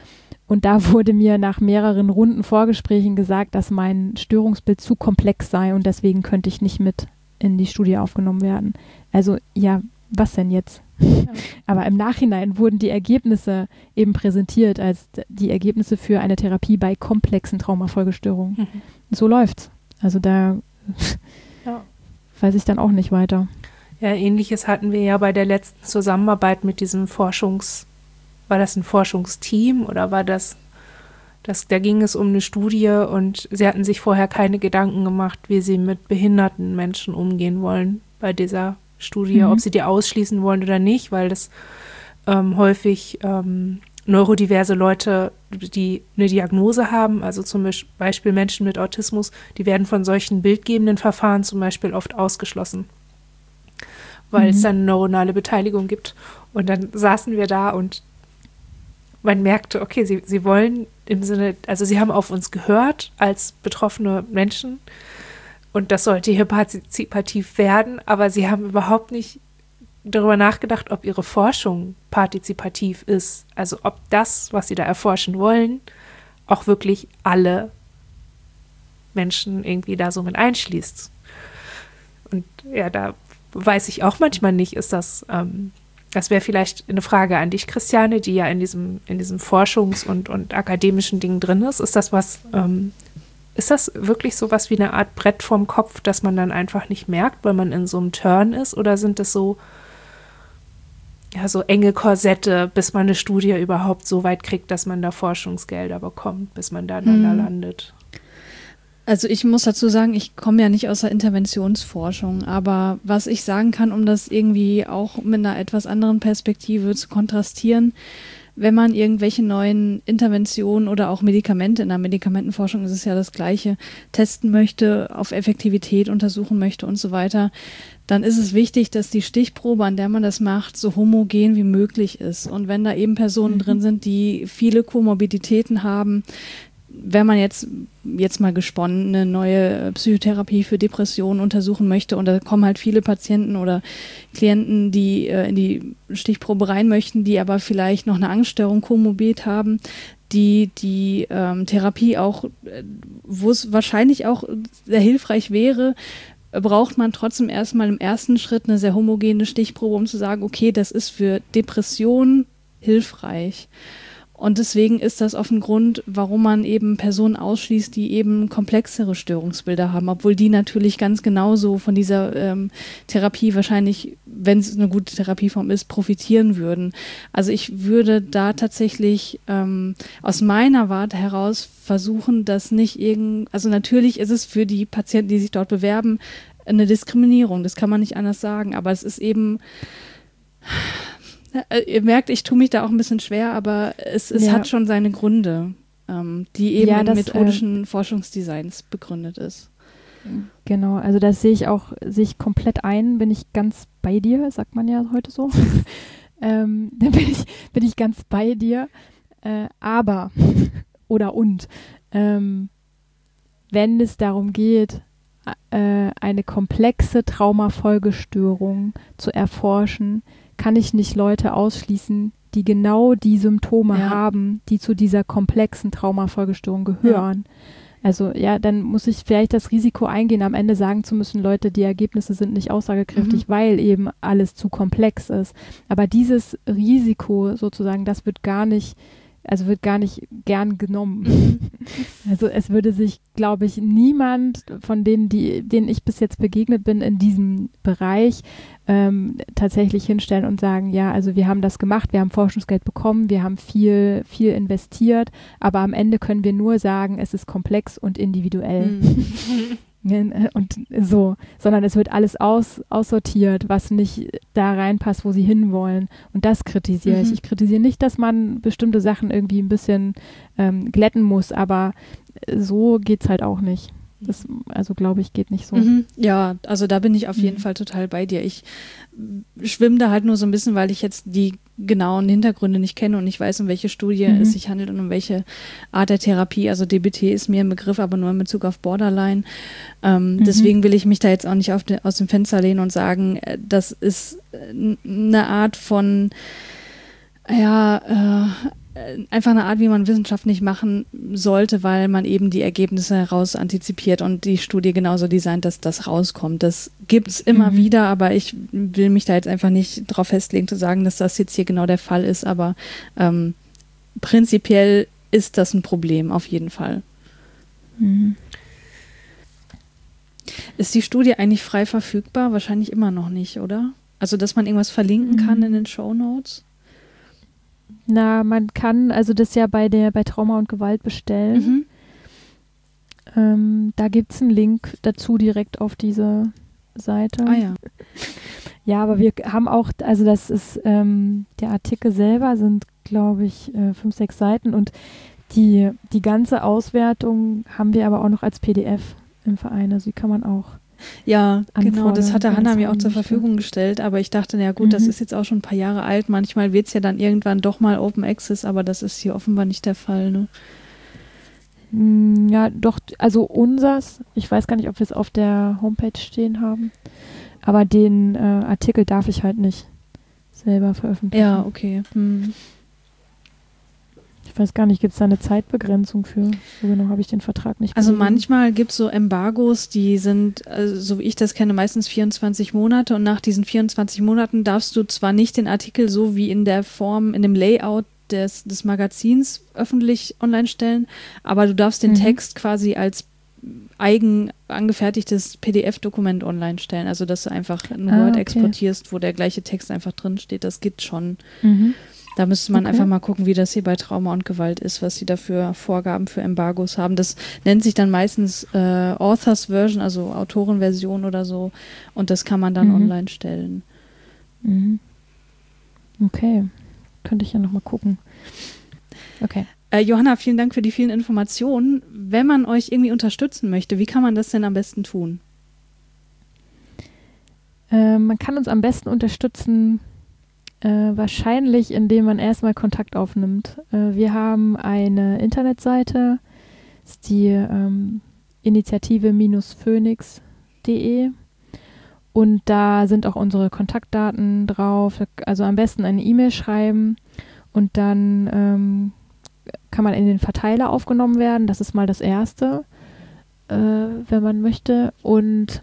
S2: Und da wurde mir nach mehreren Runden Vorgesprächen gesagt, dass mein Störungsbild zu komplex sei und deswegen könnte ich nicht mit in die Studie aufgenommen werden. Also ja, was denn jetzt? Ja. Aber im Nachhinein wurden die Ergebnisse eben präsentiert als die Ergebnisse für eine Therapie bei komplexen Traumafolgestörungen. Mhm. So läuft's. Also da ja. weiß ich dann auch nicht weiter.
S1: Ja, Ähnliches hatten wir ja bei der letzten Zusammenarbeit mit diesem Forschungs- War das ein Forschungsteam oder war das, das, da ging es um eine Studie und sie hatten sich vorher keine Gedanken gemacht, wie sie mit behinderten Menschen umgehen wollen bei dieser Studie, mhm. ob sie die ausschließen wollen oder nicht, weil das ähm, häufig ähm, neurodiverse Leute, die eine Diagnose haben, also zum Beispiel Menschen mit Autismus, die werden von solchen bildgebenden Verfahren zum Beispiel oft ausgeschlossen, weil mhm. es dann neuronale Beteiligung gibt. Und dann saßen wir da und man merkte, okay, sie, sie wollen im Sinne, also sie haben auf uns gehört als betroffene Menschen und das sollte hier partizipativ werden, aber sie haben überhaupt nicht darüber nachgedacht, ob ihre Forschung partizipativ ist, also ob das, was sie da erforschen wollen, auch wirklich alle Menschen irgendwie da so mit einschließt. Und ja, da weiß ich auch manchmal nicht, ist das ähm, Das wäre vielleicht eine Frage an dich, Christiane, die ja in diesem, in diesem Forschungs- und, und akademischen Ding drin ist. Ist das was, ähm, ist das wirklich so was wie eine Art Brett vorm Kopf, das man dann einfach nicht merkt, weil man in so einem Turn ist? Oder sind das so, ja, so enge Korsette, bis man eine Studie überhaupt so weit kriegt, dass man da Forschungsgelder bekommt, bis man da dann hm. da landet?
S3: Also ich muss dazu sagen, ich komme ja nicht aus der Interventionsforschung, aber was ich sagen kann, um das irgendwie auch mit einer etwas anderen Perspektive zu kontrastieren, wenn man irgendwelche neuen Interventionen oder auch Medikamente, in der Medikamentenforschung ist es ja das Gleiche, testen möchte, auf Effektivität untersuchen möchte und so weiter, dann ist es wichtig, dass die Stichprobe, an der man das macht, so homogen wie möglich ist. Und wenn da eben Personen mhm. drin sind, die viele Komorbiditäten haben, wenn man jetzt, jetzt mal gesponnen, eine neue Psychotherapie für Depressionen untersuchen möchte und da kommen halt viele Patienten oder Klienten, die äh, in die Stichprobe rein möchten, die aber vielleicht noch eine Angststörung komorbid haben, die die ähm, Therapie auch, äh, wo es wahrscheinlich auch sehr hilfreich wäre, braucht man trotzdem erstmal im ersten Schritt eine sehr homogene Stichprobe, um zu sagen, okay, das ist für Depressionen hilfreich. Und deswegen ist das oft ein Grund, warum man eben Personen ausschließt, die eben komplexere Störungsbilder haben, obwohl die natürlich ganz genauso von dieser ähm, Therapie wahrscheinlich, wenn es eine gute Therapieform ist, profitieren würden. Also ich würde da tatsächlich ähm, aus meiner Warte heraus versuchen, dass nicht irgend, also natürlich ist es für die Patienten, die sich dort bewerben, eine Diskriminierung, das kann man nicht anders sagen, aber es ist eben... Ihr merkt, ich tue mich da auch ein bisschen schwer, aber es, es ja. hat schon seine Gründe, ähm, die eben ja, das, in methodischen äh, Forschungsdesigns begründet ist.
S2: Genau, also das sehe ich auch, sehe ich komplett ein, bin ich ganz bei dir, sagt man ja heute so. ähm, dann bin ich, bin ich ganz bei dir. Äh, aber, oder und, ähm, wenn es darum geht, äh, eine komplexe Traumafolgestörung zu erforschen, kann ich nicht Leute ausschließen, die genau die Symptome ja. haben, die zu dieser komplexen Traumafolgestörung gehören. Ja. Also ja, dann muss ich vielleicht das Risiko eingehen, am Ende sagen zu müssen, Leute, die Ergebnisse sind nicht aussagekräftig, mhm. weil eben alles zu komplex ist. Aber dieses Risiko sozusagen, das wird gar nicht, also wird gar nicht gern genommen. Also es würde sich, glaube ich, niemand von denen, die, denen ich bis jetzt begegnet bin in diesem Bereich, ähm, tatsächlich hinstellen und sagen, ja, also wir haben das gemacht, wir haben Forschungsgeld bekommen, wir haben viel, viel investiert, aber am Ende können wir nur sagen, es ist komplex und individuell. Mhm. Und so, sondern es wird alles aus, aussortiert, was nicht da reinpasst, wo sie hinwollen. Und das kritisiere mhm. ich. Ich kritisiere nicht, dass man bestimmte Sachen irgendwie ein bisschen ähm, glätten muss, aber so geht es halt auch nicht. Das, also glaube ich, geht nicht so.
S3: Mhm. Ja, also da bin ich auf jeden mhm. Fall total bei dir. Ich schwimme da halt nur so ein bisschen, weil ich jetzt die genauen Hintergründe nicht kenne und nicht weiß, um welche Studie mhm. es sich handelt und um welche Art der Therapie. Also D B T ist mir ein Begriff, aber nur in Bezug auf Borderline. Ähm, mhm. Deswegen will ich mich da jetzt auch nicht auf de, aus dem Fenster lehnen und sagen, das ist eine Art von ja, äh, einfach eine Art, wie man Wissenschaft nicht machen sollte, weil man eben die Ergebnisse heraus antizipiert und die Studie genauso designt, dass das rauskommt. Das gibt es immer mhm. wieder, aber ich will mich da jetzt einfach nicht drauf festlegen, zu sagen, dass das jetzt hier genau der Fall ist, aber ähm, prinzipiell ist das ein Problem, auf jeden Fall. Mhm. Ist die Studie eigentlich frei verfügbar? Wahrscheinlich immer noch nicht, oder? Also, dass man irgendwas verlinken mhm. kann in den Shownotes?
S2: Na, man kann also das ja bei der bei Trauma und Gewalt bestellen. Mhm. Ähm, da gibt es einen Link dazu direkt auf diese Seite.
S3: Ah ja.
S2: Ja, aber wir haben auch, also das ist, ähm, der Artikel selber sind, glaube ich, äh, fünf, sechs Seiten und die, die ganze Auswertung haben wir aber auch noch als P D F im Verein. Also die kann man auch
S3: Ja, genau, das hatte Hannah mir auch zur Verfügung gestellt, aber ich dachte, na gut, mhm. das ist jetzt auch schon ein paar Jahre alt, manchmal wird es ja dann irgendwann doch mal Open Access, aber das ist hier offenbar nicht der Fall, ne?
S2: Ja, doch, also unsers, ich weiß gar nicht, ob wir es auf der Homepage stehen haben, aber den äh, Artikel darf ich halt nicht selber veröffentlichen.
S3: Ja, okay. Hm.
S2: Ich weiß gar nicht, gibt es da eine Zeitbegrenzung für? So genau habe ich den Vertrag nicht
S3: Also
S2: gesehen.
S3: manchmal gibt es so Embargos, die sind, also so wie ich das kenne, meistens vierundzwanzig Monate und nach diesen vierundzwanzig Monaten darfst du zwar nicht den Artikel so wie in der Form, in dem Layout des, des Magazins öffentlich online stellen, aber du darfst den mhm. Text quasi als eigen angefertigtes P D F-Dokument online stellen, also dass du einfach ein
S2: ah,
S3: Word
S2: okay.
S3: exportierst, wo der gleiche Text einfach drin steht, das geht schon.
S2: Mhm.
S3: Da müsste man
S2: okay.
S3: einfach mal gucken, wie das hier bei Trauma und Gewalt ist, was sie da für Vorgaben für Embargos haben. Das nennt sich dann meistens äh, Authors Version, also Autorenversion oder so. Und das kann man dann mhm. online stellen.
S2: Mhm. Okay. Könnte ich ja nochmal gucken. Okay.
S3: Äh, Johanna, vielen Dank für die vielen Informationen. Wenn man euch irgendwie unterstützen möchte, wie kann man das denn am besten tun?
S2: Äh, man kann uns am besten unterstützen, Äh, wahrscheinlich, indem man erstmal Kontakt aufnimmt. Äh, wir haben eine Internetseite, das ist die ähm, Initiative Phoenix punkt de und da sind auch unsere Kontaktdaten drauf. Also am besten eine E-Mail schreiben und dann ähm, kann man in den Verteiler aufgenommen werden. Das ist mal das Erste, äh, wenn man möchte. Und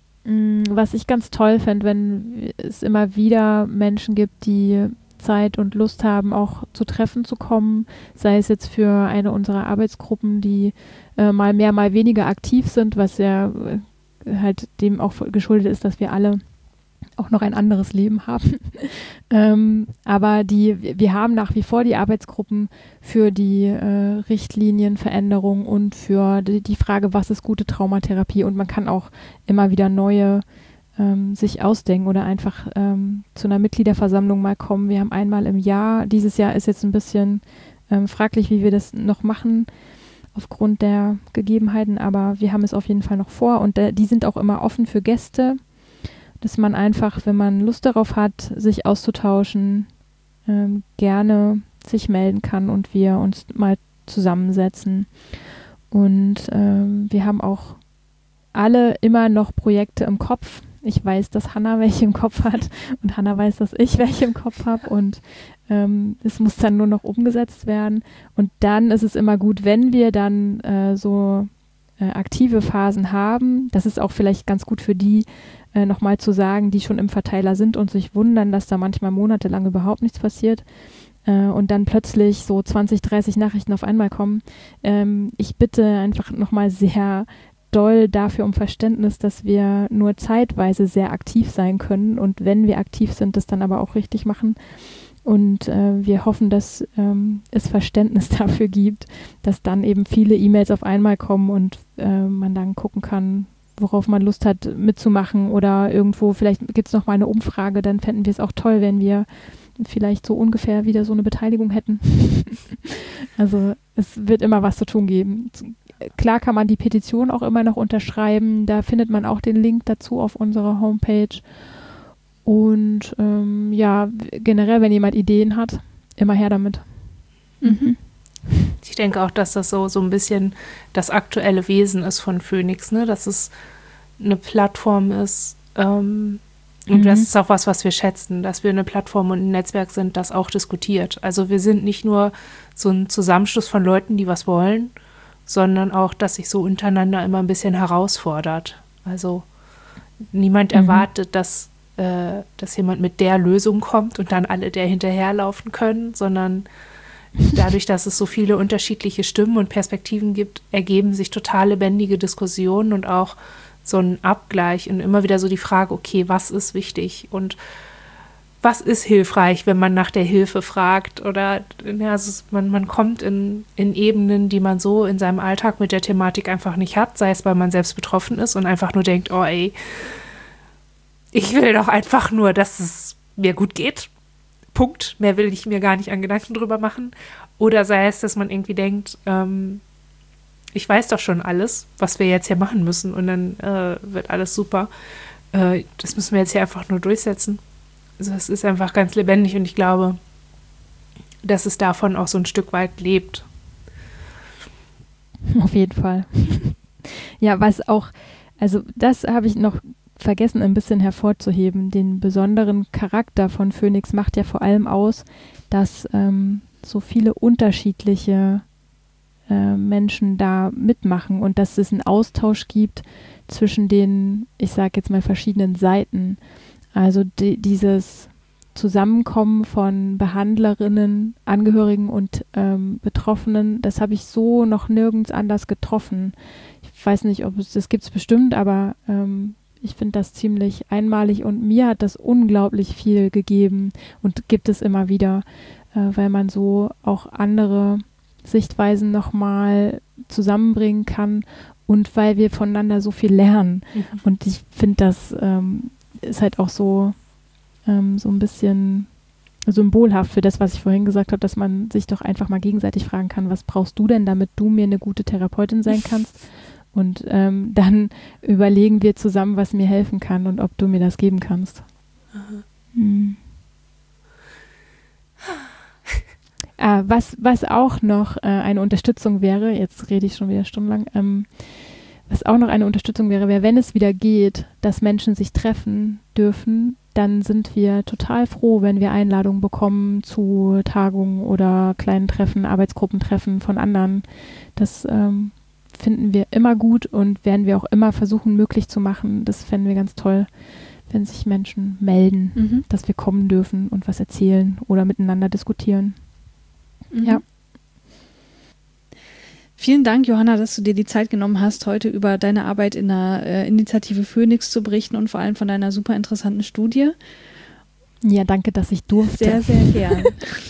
S2: was ich ganz toll fände, wenn es immer wieder Menschen gibt, die Zeit und Lust haben, auch zu Treffen zu kommen, sei es jetzt für eine unserer Arbeitsgruppen, die äh, mal mehr, mal weniger aktiv sind, was ja äh, halt dem auch geschuldet ist, dass wir alle auch noch ein anderes Leben haben. ähm, aber die, wir haben nach wie vor die Arbeitsgruppen für die äh, Richtlinienveränderung und für die, die Frage, was ist gute Traumatherapie, und man kann auch immer wieder neue ähm, sich ausdenken oder einfach ähm, zu einer Mitgliederversammlung mal kommen. Wir haben einmal im Jahr, dieses Jahr ist jetzt ein bisschen ähm, fraglich, wie wir das noch machen aufgrund der Gegebenheiten, aber wir haben es auf jeden Fall noch vor und äh, die sind auch immer offen für Gäste, dass man einfach, wenn man Lust darauf hat, sich auszutauschen, ähm, gerne sich melden kann und wir uns mal zusammensetzen. Und ähm, wir haben auch alle immer noch Projekte im Kopf. Ich weiß, dass Hannah welche im Kopf hat und Hannah weiß, dass ich welche im Kopf habe und ähm, es muss dann nur noch umgesetzt werden. Und dann ist es immer gut, wenn wir dann äh, so äh, aktive Phasen haben. Das ist auch vielleicht ganz gut für die, äh, nochmal zu sagen, die schon im Verteiler sind und sich wundern, dass da manchmal monatelang überhaupt nichts passiert. Äh, und dann plötzlich so zwanzig, dreißig Nachrichten auf einmal kommen. Ähm, ich bitte einfach nochmal sehr doll dafür um Verständnis, dass wir nur zeitweise sehr aktiv sein können und wenn wir aktiv sind, das dann aber auch richtig machen. Und äh, wir hoffen, dass ähm, es Verständnis dafür gibt, dass dann eben viele E-Mails auf einmal kommen und äh, man dann gucken kann, worauf man Lust hat mitzumachen oder irgendwo, vielleicht gibt es noch mal eine Umfrage, dann fänden wir es auch toll, wenn wir vielleicht so ungefähr wieder so eine Beteiligung hätten. Also es wird immer was zu tun geben. Klar kann man die Petition auch immer noch unterschreiben, da findet man auch den Link dazu auf unserer Homepage. Und ähm, ja, generell, wenn jemand Ideen hat, immer her damit.
S1: Mhm. Ich denke auch, dass das so, so ein bisschen das aktuelle Wesen ist von Phoenix, ne? Dass es eine Plattform ist, ähm, Und
S2: Mhm.
S1: das ist auch was, was wir schätzen, dass wir eine Plattform und ein Netzwerk sind, das auch diskutiert. Also wir sind nicht nur so ein Zusammenschluss von Leuten, die was wollen, sondern auch, dass sich so untereinander immer ein bisschen herausfordert. Also niemand
S2: Mhm.
S1: erwartet, dass, äh, dass jemand mit der Lösung kommt und dann alle der hinterherlaufen können, sondern dadurch, dass es so viele unterschiedliche Stimmen und Perspektiven gibt, ergeben sich total lebendige Diskussionen und auch so ein Abgleich und immer wieder so die Frage, okay, was ist wichtig und was ist hilfreich, wenn man nach der Hilfe fragt oder ja, also es- man, man kommt in, in Ebenen, die man so in seinem Alltag mit der Thematik einfach nicht hat, sei es, weil man selbst betroffen ist und einfach nur denkt, oh ey, ich will doch einfach nur, dass es mir gut geht. Punkt. Mehr will ich mir gar nicht an Gedanken drüber machen. Oder sei es, dass man irgendwie denkt, ähm, ich weiß doch schon alles, was wir jetzt hier machen müssen und dann äh, wird alles super. Äh, das müssen wir jetzt hier einfach nur durchsetzen. Also es ist einfach ganz lebendig und ich glaube, dass es davon auch so ein Stück weit lebt.
S2: Auf jeden Fall. Ja, was auch, also das habe ich noch vergessen, ein bisschen hervorzuheben. Den besonderen Charakter von Phoenix macht ja vor allem aus, dass ähm, so viele unterschiedliche äh, Menschen da mitmachen und dass es einen Austausch gibt zwischen den, ich sage jetzt mal, verschiedenen Seiten. Also die, dieses Zusammenkommen von Behandlerinnen, Angehörigen und ähm, Betroffenen, das habe ich so noch nirgends anders getroffen. Ich weiß nicht, ob es das gibt es bestimmt, aber ähm, ich finde das ziemlich einmalig und mir hat das unglaublich viel gegeben und gibt es immer wieder, äh, weil man so auch andere Sichtweisen nochmal zusammenbringen kann und weil wir voneinander so viel lernen.
S1: Mhm.
S2: Und ich finde, das ähm, ist halt auch so, ähm, so ein bisschen symbolhaft für das, was ich vorhin gesagt habe, dass man sich doch einfach mal gegenseitig fragen kann, was brauchst du denn, damit du mir eine gute Therapeutin sein kannst? Und ähm, dann überlegen wir zusammen, was mir helfen kann und ob du mir das geben kannst. Mhm. Ah, was, was auch noch äh, eine Unterstützung wäre, jetzt rede ich schon wieder stundenlang, ähm, was auch noch eine Unterstützung wäre, wäre, wenn es wieder geht, dass Menschen sich treffen dürfen, dann sind wir total froh, wenn wir Einladungen bekommen zu Tagungen oder kleinen Treffen, Arbeitsgruppentreffen von anderen. Das ähm, finden wir immer gut und werden wir auch immer versuchen, möglich zu machen. Das fänden wir ganz toll, wenn sich Menschen melden,
S3: Mhm.
S2: dass wir kommen dürfen und was erzählen oder miteinander diskutieren.
S3: Mhm.
S2: Ja.
S3: Vielen Dank, Johanna, dass du dir die Zeit genommen hast, heute über deine Arbeit in der äh, Initiative Phoenix zu berichten und vor allem von deiner super interessanten Studie.
S2: Ja, danke, dass ich durfte.
S3: Sehr, sehr gern.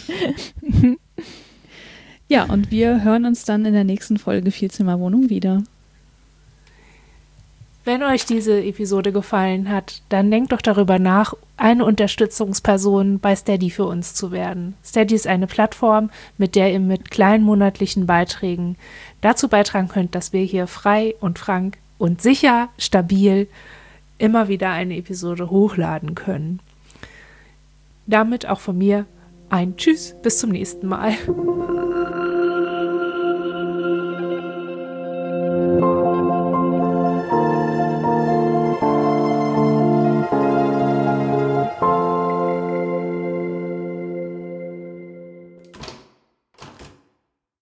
S3: Ja, und wir hören uns dann in der nächsten Folge Vielzimmerwohnung wieder.
S1: Wenn euch diese Episode gefallen hat, dann denkt doch darüber nach, eine Unterstützungsperson bei Steady für uns zu werden. Steady ist eine Plattform, mit der ihr mit kleinen monatlichen Beiträgen dazu beitragen könnt, dass wir hier frei und frank und sicher, stabil immer wieder eine Episode hochladen können. Damit auch von mir ein Tschüss, bis zum nächsten Mal.